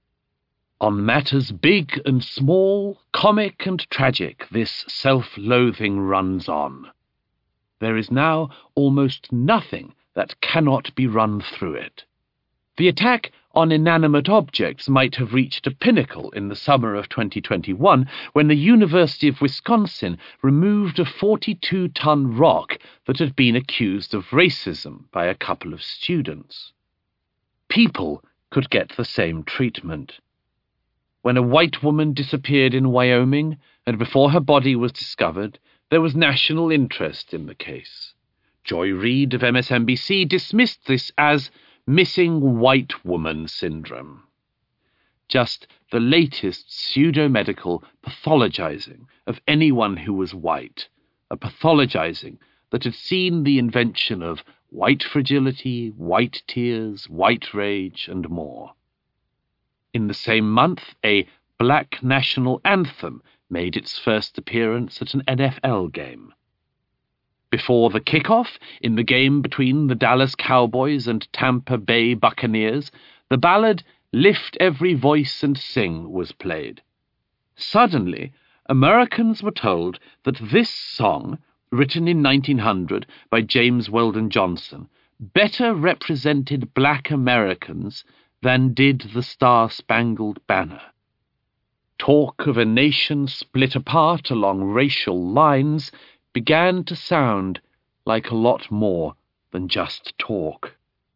On matters big and small, comic and tragic, this self-loathing runs on. There is now almost nothing that cannot be run through it. The attack on inanimate objects might have reached a pinnacle in the summer of 2021 when the University of Wisconsin removed a 42-ton rock that had been accused of racism by a couple of students. People could get the same treatment. When a white woman disappeared in Wyoming, and before her body was discovered, there was national interest in the case. Joy Reid of MSNBC dismissed this as missing white woman syndrome. Just the latest pseudo-medical pathologizing of anyone who was white, a pathologizing that had seen the invention of white fragility, white tears, white rage, and more. In the same month, a black national anthem made its first appearance at an NFL game. Before the kickoff, in the game between the Dallas Cowboys and Tampa Bay Buccaneers, the ballad "Lift Every Voice and Sing" was played. Suddenly, Americans were told that this song, written in 1900 by James Weldon Johnson, better represented black Americans than did the Star-Spangled Banner. Talk of a nation split apart along racial lines began to sound like a lot more than just talk.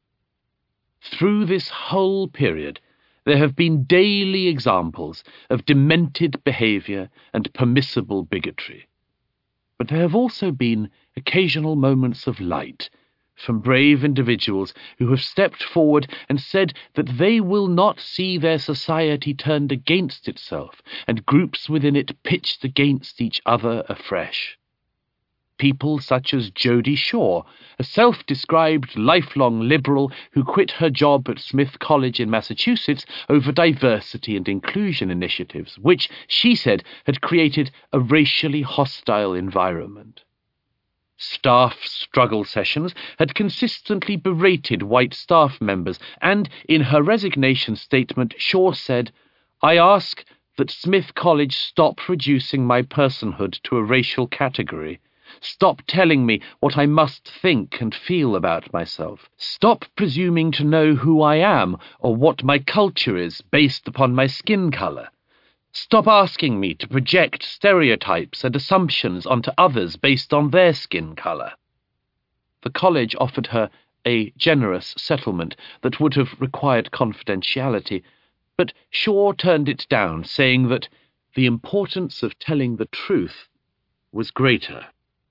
Through this whole period, there have been daily examples of demented behavior and permissible bigotry. But there have also been occasional moments of light from brave individuals who have stepped forward and said that they will not see their society turned against itself and groups within it pitched against each other afresh. People such as Jody Shaw, a self-described lifelong liberal who quit her job at Smith College in Massachusetts over diversity and inclusion initiatives, which, she said, had created a racially hostile environment. Staff struggle sessions had consistently berated white staff members, and in her resignation statement, Shaw said, "I ask that Smith College stop reducing my personhood to a racial category. Stop telling me what I must think and feel about myself. Stop presuming to know who I am or what my culture is based upon my skin color. Stop asking me to project stereotypes and assumptions onto others based on their skin color." The college offered her a generous settlement that would have required confidentiality, but Shaw turned it down, saying that the importance of telling the truth was greater.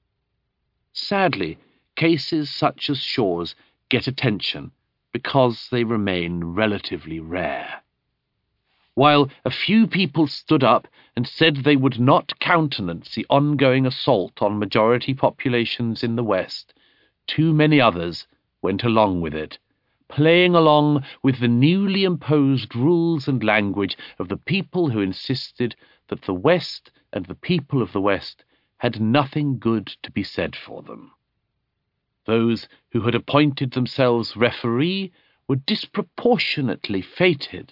Sadly, cases such as Shaw's get attention because they remain relatively rare. While a few people stood up and said they would not countenance the ongoing assault on majority populations in the West, too many others went along with it, playing along with the newly imposed rules and language of the people who insisted that the West and the people of the West had nothing good to be said for them. Those who had appointed themselves referee were disproportionately fated.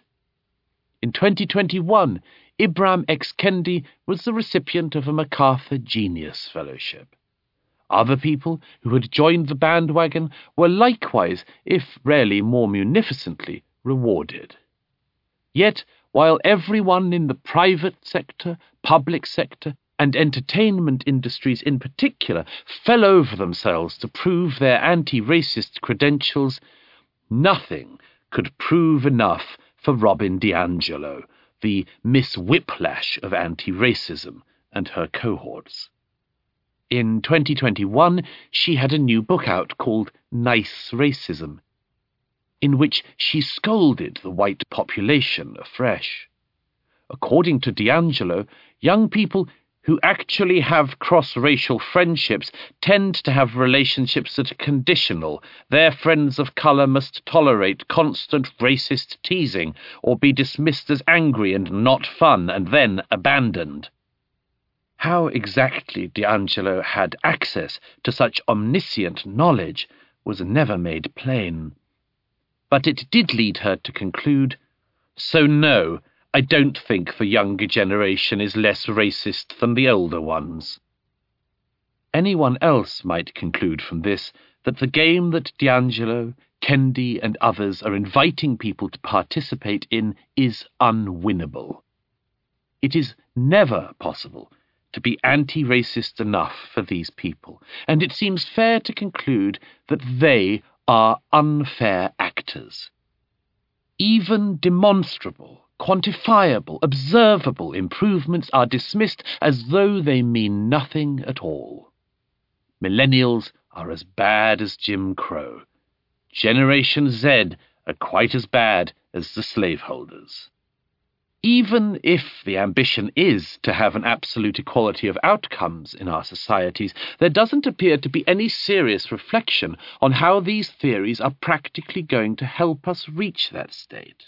In 2021, Ibram X. Kendi was the recipient of a MacArthur Genius Fellowship. Other people who had joined the bandwagon were likewise, if rarely more munificently, rewarded. Yet, while everyone in the private sector, public sector, and entertainment industries in particular fell over themselves to prove their anti-racist credentials, nothing could prove enough for Robin DiAngelo, the Miss Whiplash of anti-racism, and her cohorts. In 2021, she had a new book out called Nice Racism, in which she scolded the white population afresh. According to DiAngelo, young people who actually have cross-racial friendships tend to have relationships that are conditional. Their friends of colour must tolerate constant racist teasing or be dismissed as angry and not fun and then abandoned. How exactly DiAngelo had access to such omniscient knowledge was never made plain. But it did lead her to conclude, "So no, I don't think the younger generation is less racist than the older ones." Anyone else might conclude from this that the game that D'Angelo, Kendi, and others are inviting people to participate in is unwinnable. It is never possible to be anti-racist enough for these people, and it seems fair to conclude that they are unfair actors. Even demonstrable, quantifiable, observable improvements are dismissed as though they mean nothing at all. Millennials are as bad as Jim Crow. Generation Z are quite as bad as the slaveholders. Even if the ambition is to have an absolute equality of outcomes in our societies, there doesn't appear to be any serious reflection on how these theories are practically going to help us reach that state.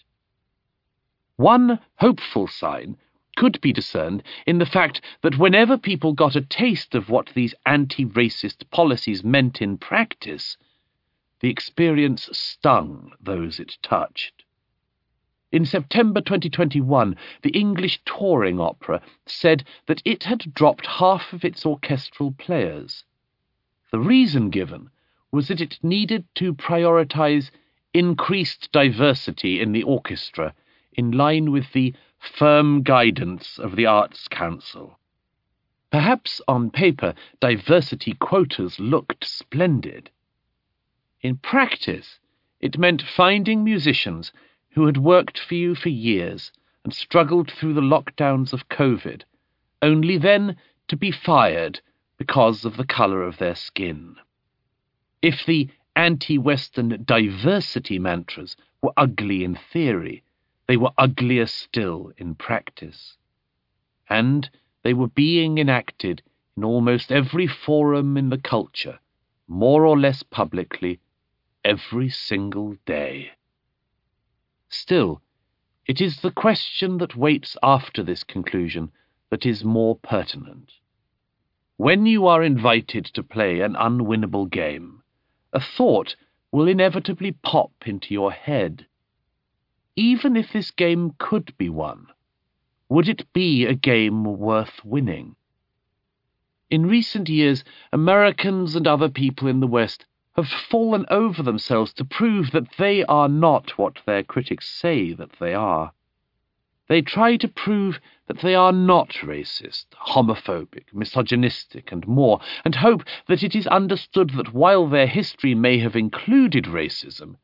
One hopeful sign could be discerned in the fact that whenever people got a taste of what these anti-racist policies meant in practice, the experience stung those it touched. In September 2021, the English touring opera said that it had dropped half of its orchestral players. The reason given was that it needed to prioritize increased diversity in the orchestra in line with the firm guidance of the Arts Council. Perhaps on paper, diversity quotas looked splendid. In practice, it meant finding musicians who had worked for you for years and struggled through the lockdowns of COVID, only then to be fired because of the colour of their skin. If the anti-Western diversity mantras were ugly in theory, they were uglier still in practice. And they were being enacted in almost every forum in the culture, more or less publicly, every single day. Still, it is the question that waits after this conclusion that is more pertinent. When you are invited to play an unwinnable game, a thought will inevitably pop into your head. Even if this game could be won, would it be a game worth winning? In recent years, Americans and other people in the West have fallen over themselves to prove that they are not what their critics say that they are. They try to prove that they are not racist, homophobic, misogynistic, and more, and hope that it is understood that while their history may have included racism,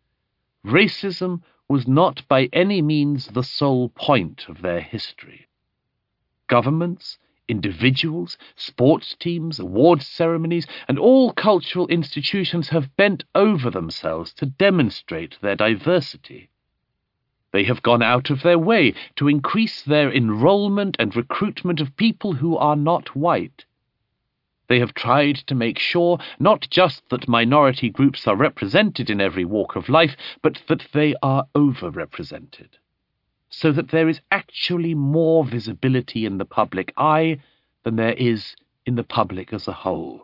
racism was not by any means the sole point of their history. Governments, individuals, sports teams, awards ceremonies, and all cultural institutions have bent over themselves to demonstrate their diversity. They have gone out of their way to increase their enrollment and recruitment of people who are not white. They have tried to make sure not just that minority groups are represented in every walk of life, but that they are overrepresented, so that there is actually more visibility in the public eye than there is in the public as a whole.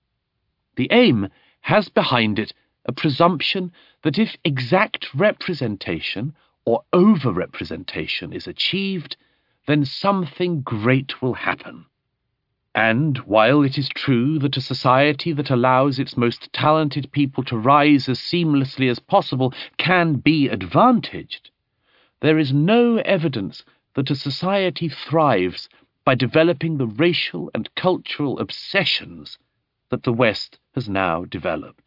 The aim has behind it a presumption that if exact representation or overrepresentation is achieved, then something great will happen. And while it is true that a society that allows its most talented people to rise as seamlessly as possible can be advantaged, there is no evidence that a society thrives by developing the racial and cultural obsessions that the West has now developed.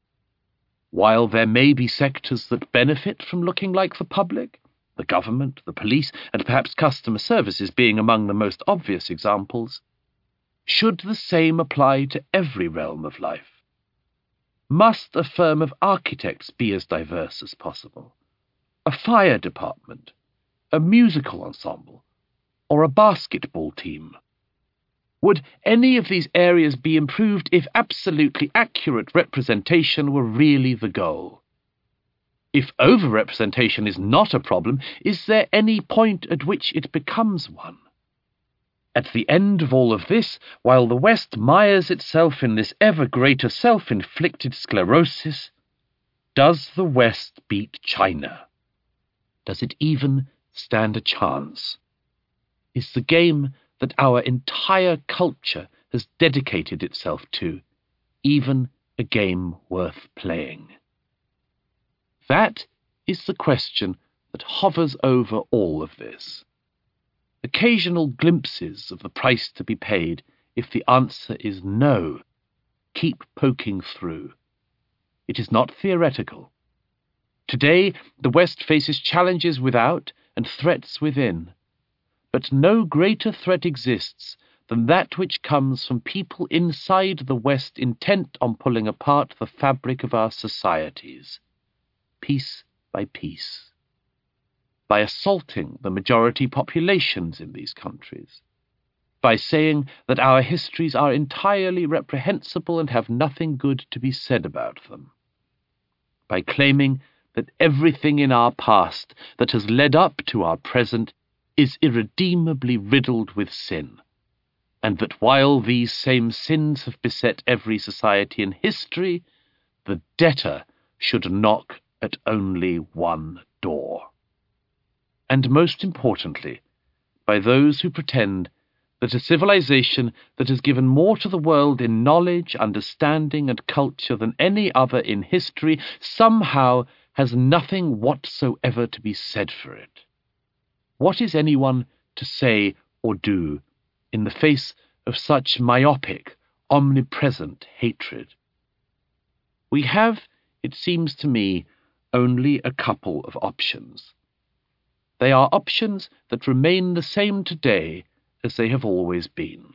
While there may be sectors that benefit from looking like the public, the government, the police, and perhaps customer services being among the most obvious examples, should the same apply to every realm of life? Must a firm of architects be as diverse as possible? A fire department, a musical ensemble, or a basketball team? Would any of these areas be improved if absolutely accurate representation were really the goal? If overrepresentation is not a problem, is there any point at which it becomes one? At the end of all of this, while the West mires itself in this ever greater self-inflicted sclerosis, does the West beat China? Does it even stand a chance? Is the game that our entire culture has dedicated itself to even a game worth playing? That is the question that hovers over all of this. Occasional glimpses of the price to be paid if the answer is no keep poking through. It is not theoretical. Today, the West faces challenges without and threats within. But no greater threat exists than that which comes from people inside the West intent on pulling apart the fabric of our societies, piece by piece, by assaulting the majority populations in these countries, by saying that our histories are entirely reprehensible and have nothing good to be said about them, by claiming that everything in our past that has led up to our present is irredeemably riddled with sin, and that while these same sins have beset every society in history, the debtor should knock at only one door. And most importantly, by those who pretend that a civilization that has given more to the world in knowledge, understanding, and culture than any other in history somehow has nothing whatsoever to be said for it. What is anyone to say or do in the face of such myopic, omnipresent hatred? We have, it seems to me, only a couple of options. They are options that remain the same today as they have always been.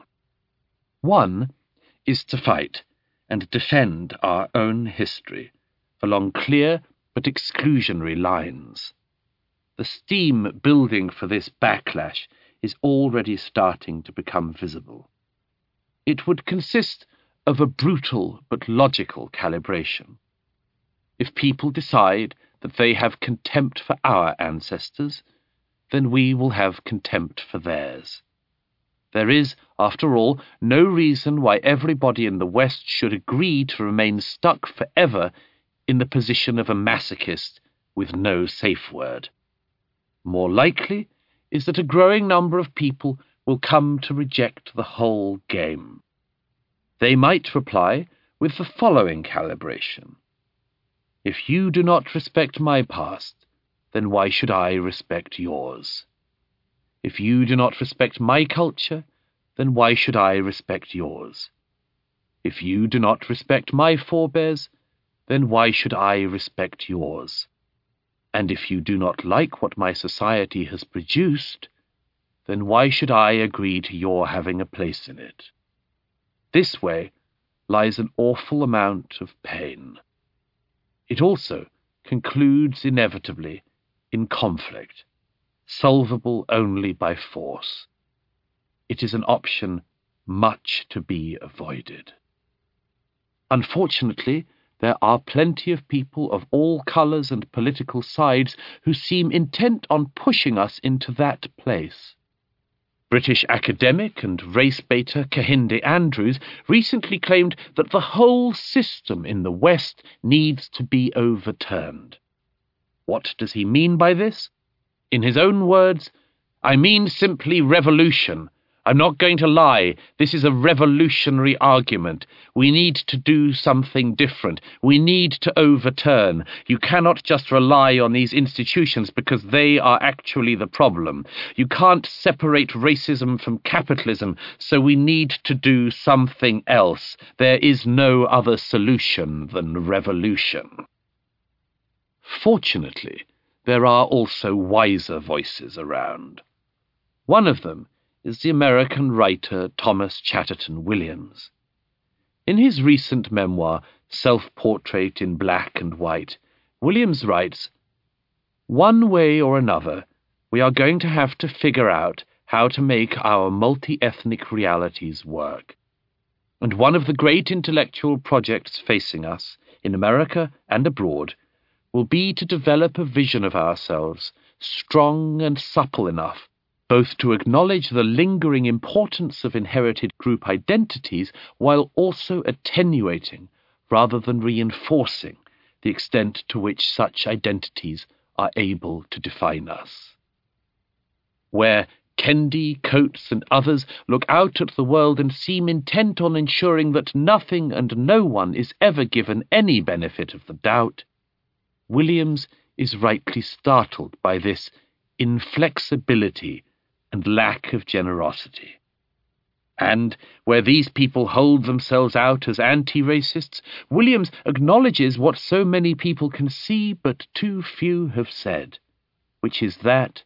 One is to fight and defend our own history along clear but exclusionary lines. The steam building for this backlash is already starting to become visible. It would consist of a brutal but logical calibration. If people decide that they have contempt for our ancestors, then we will have contempt for theirs. There is, after all, no reason why everybody in the West should agree to remain stuck forever in the position of a masochist with no safe word. More likely is that a growing number of people will come to reject the whole game. They might reply with the following calibration: if you do not respect my past, then why should I respect yours? If you do not respect my culture, then why should I respect yours? If you do not respect my forebears, then why should I respect yours? And if you do not like what my society has produced, then why should I agree to your having a place in it? This way lies an awful amount of pain. It also concludes inevitably in conflict, solvable only by force. It is an option much to be avoided. Unfortunately, there are plenty of people of all colours and political sides who seem intent on pushing us into that place. British academic and race-baiter Kehinde Andrews recently claimed that the whole system in the West needs to be overturned. What does he mean by this? In his own words, "I mean simply revolution. I'm not going to lie. This is a revolutionary argument. We need to do something different. We need to overturn. You cannot just rely on these institutions because they are actually the problem. You can't separate racism from capitalism, so we need to do something else. There is no other solution than revolution." Fortunately, there are also wiser voices around. One of them is the American writer Thomas Chatterton Williams. In his recent memoir, Self-Portrait in Black and White, Williams writes, "One way or another, we are going to have to figure out how to make our multi-ethnic realities work. And one of the great intellectual projects facing us, in America and abroad, will be to develop a vision of ourselves, strong and supple enough both to acknowledge the lingering importance of inherited group identities while also attenuating, rather than reinforcing, the extent to which such identities are able to define us. Where Kendi, Coates, and others look out at the world and seem intent on ensuring that nothing and no one is ever given any benefit of the doubt, Williams is rightly startled by this inflexibility and lack of generosity. And where these people hold themselves out as anti-racists, Williams acknowledges what so many people can see but too few have said, which is that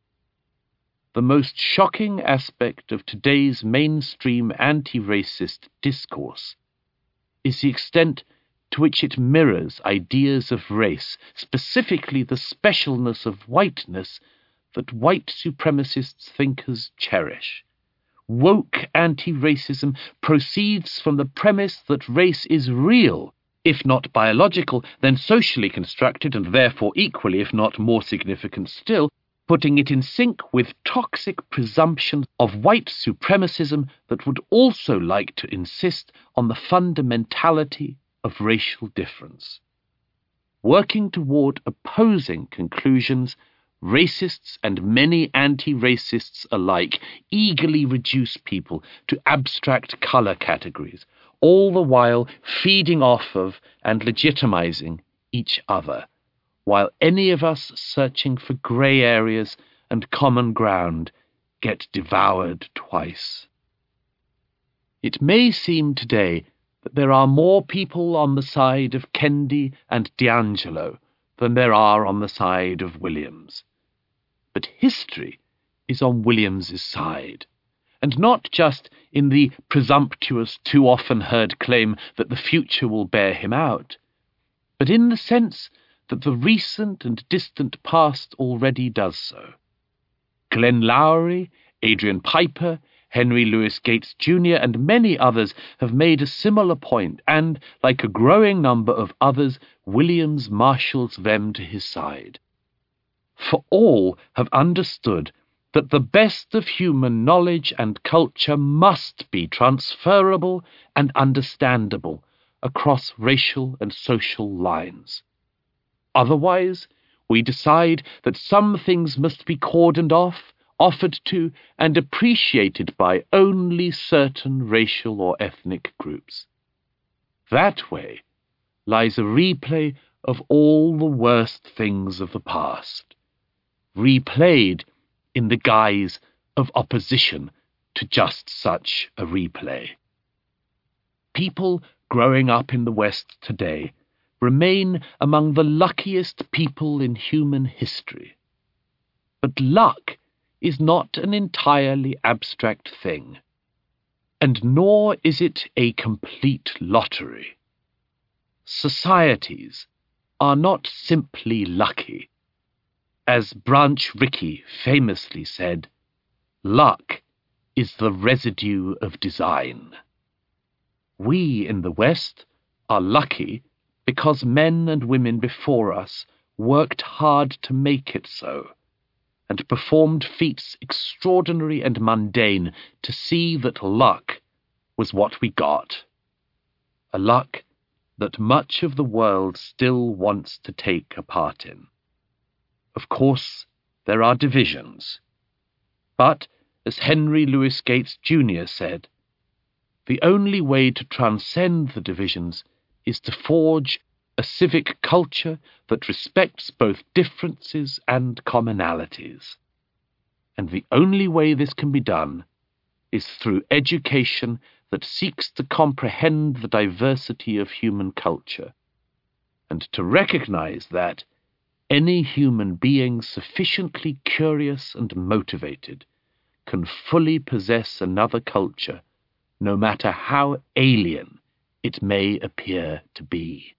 the most shocking aspect of today's mainstream anti-racist discourse is the extent to which it mirrors ideas of race, specifically the specialness of whiteness that white supremacist thinkers cherish. Woke anti-racism proceeds from the premise that race is real, if not biological, then socially constructed, and therefore equally, if not more significant still, putting it in sync with toxic presumptions of white supremacism that would also like to insist on the fundamentality of racial difference. Working toward opposing conclusions, racists and many anti-racists alike eagerly reduce people to abstract color categories, all the while feeding off of and legitimizing each other, while any of us searching for grey areas and common ground get devoured twice. It may seem today that there are more people on the side of Kendi and D'Angelo than there are on the side of Williams. But history is on Williams's side, and not just in the presumptuous, too often heard claim that the future will bear him out, but in the sense that the recent and distant past already does so. Glenn Loury, Adrian Piper, Henry Louis Gates Jr., and many others have made a similar point, and, like a growing number of others, Williams marshals them to his side. For all have understood that the best of human knowledge and culture must be transferable and understandable across racial and social lines. Otherwise, we decide that some things must be cordoned off, offered to, and appreciated by only certain racial or ethnic groups. That way lies a replay of all the worst things of the past, replayed in the guise of opposition to just such a replay. People growing up in the West today remain among the luckiest people in human history. But luck is not an entirely abstract thing, and nor is it a complete lottery. Societies are not simply lucky. As Branch Rickey famously said, luck is the residue of design. We in the West are lucky because men and women before us worked hard to make it so, and performed feats extraordinary and mundane to see that luck was what we got. A luck that much of the world still wants to take a part in. Of course, there are divisions. But, as Henry Louis Gates Jr. said, the only way to transcend the divisions is to forge a civic culture that respects both differences and commonalities. And the only way this can be done is through education that seeks to comprehend the diversity of human culture, and to recognize that any human being sufficiently curious and motivated can fully possess another culture, no matter how alien it may appear to be.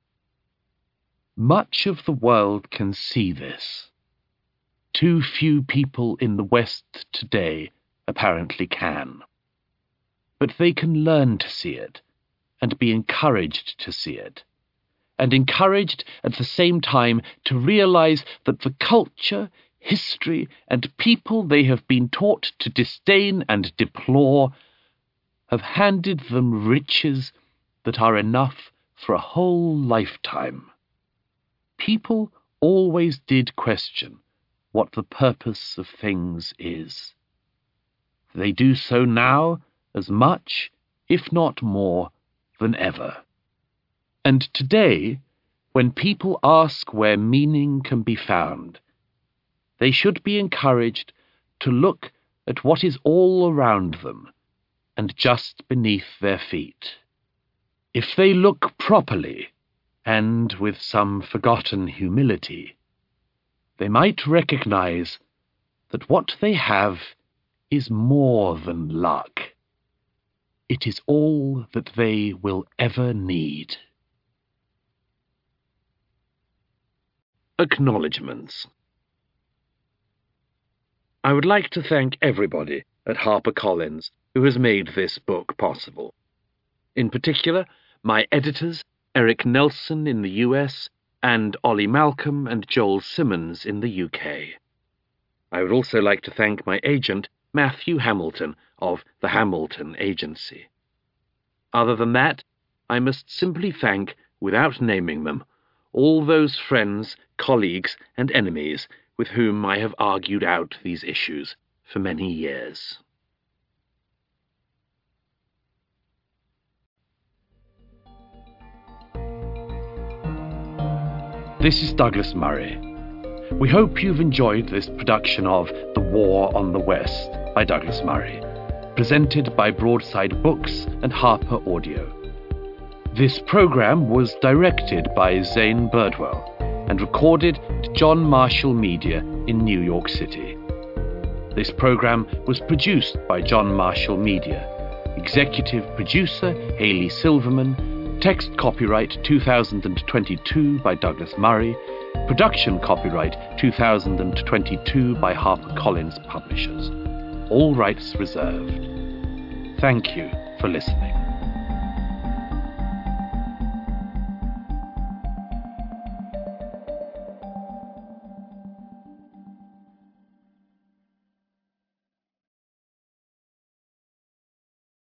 Much of the world can see this. Too few people in the West today apparently can. But they can learn to see it, and be encouraged to see it, and encouraged at the same time to realize that the culture, history, and people they have been taught to disdain and deplore have handed them riches that are enough for a whole lifetime. People always did question what the purpose of things is. They do so now as much, if not more, than ever. And today, when people ask where meaning can be found, they should be encouraged to look at what is all around them and just beneath their feet. If they look properly, and with some forgotten humility, they might recognize that what they have is more than luck. It is all that they will ever need. Acknowledgements. I would like to thank everybody at HarperCollins who has made this book possible. In particular, my editors, Eric Nelson in the US, and Ollie Malcolm and Joel Simmons in the UK. I would also like to thank my agent, Matthew Hamilton, of the Hamilton Agency. Other than that, I must simply thank, without naming them, all those friends, colleagues, and enemies with whom I have argued out these issues for many years. This is Douglas Murray. We hope you've enjoyed this production of The War on the West by Douglas Murray, presented by Broadside Books and Harper Audio. This program was directed by Zane Birdwell and recorded at John Marshall Media in New York City. This program was produced by John Marshall Media. Executive producer Hayley Silverman. Text copyright 2022 by Douglas Murray. Production copyright 2022 by HarperCollins Publishers. All rights reserved. Thank you for listening.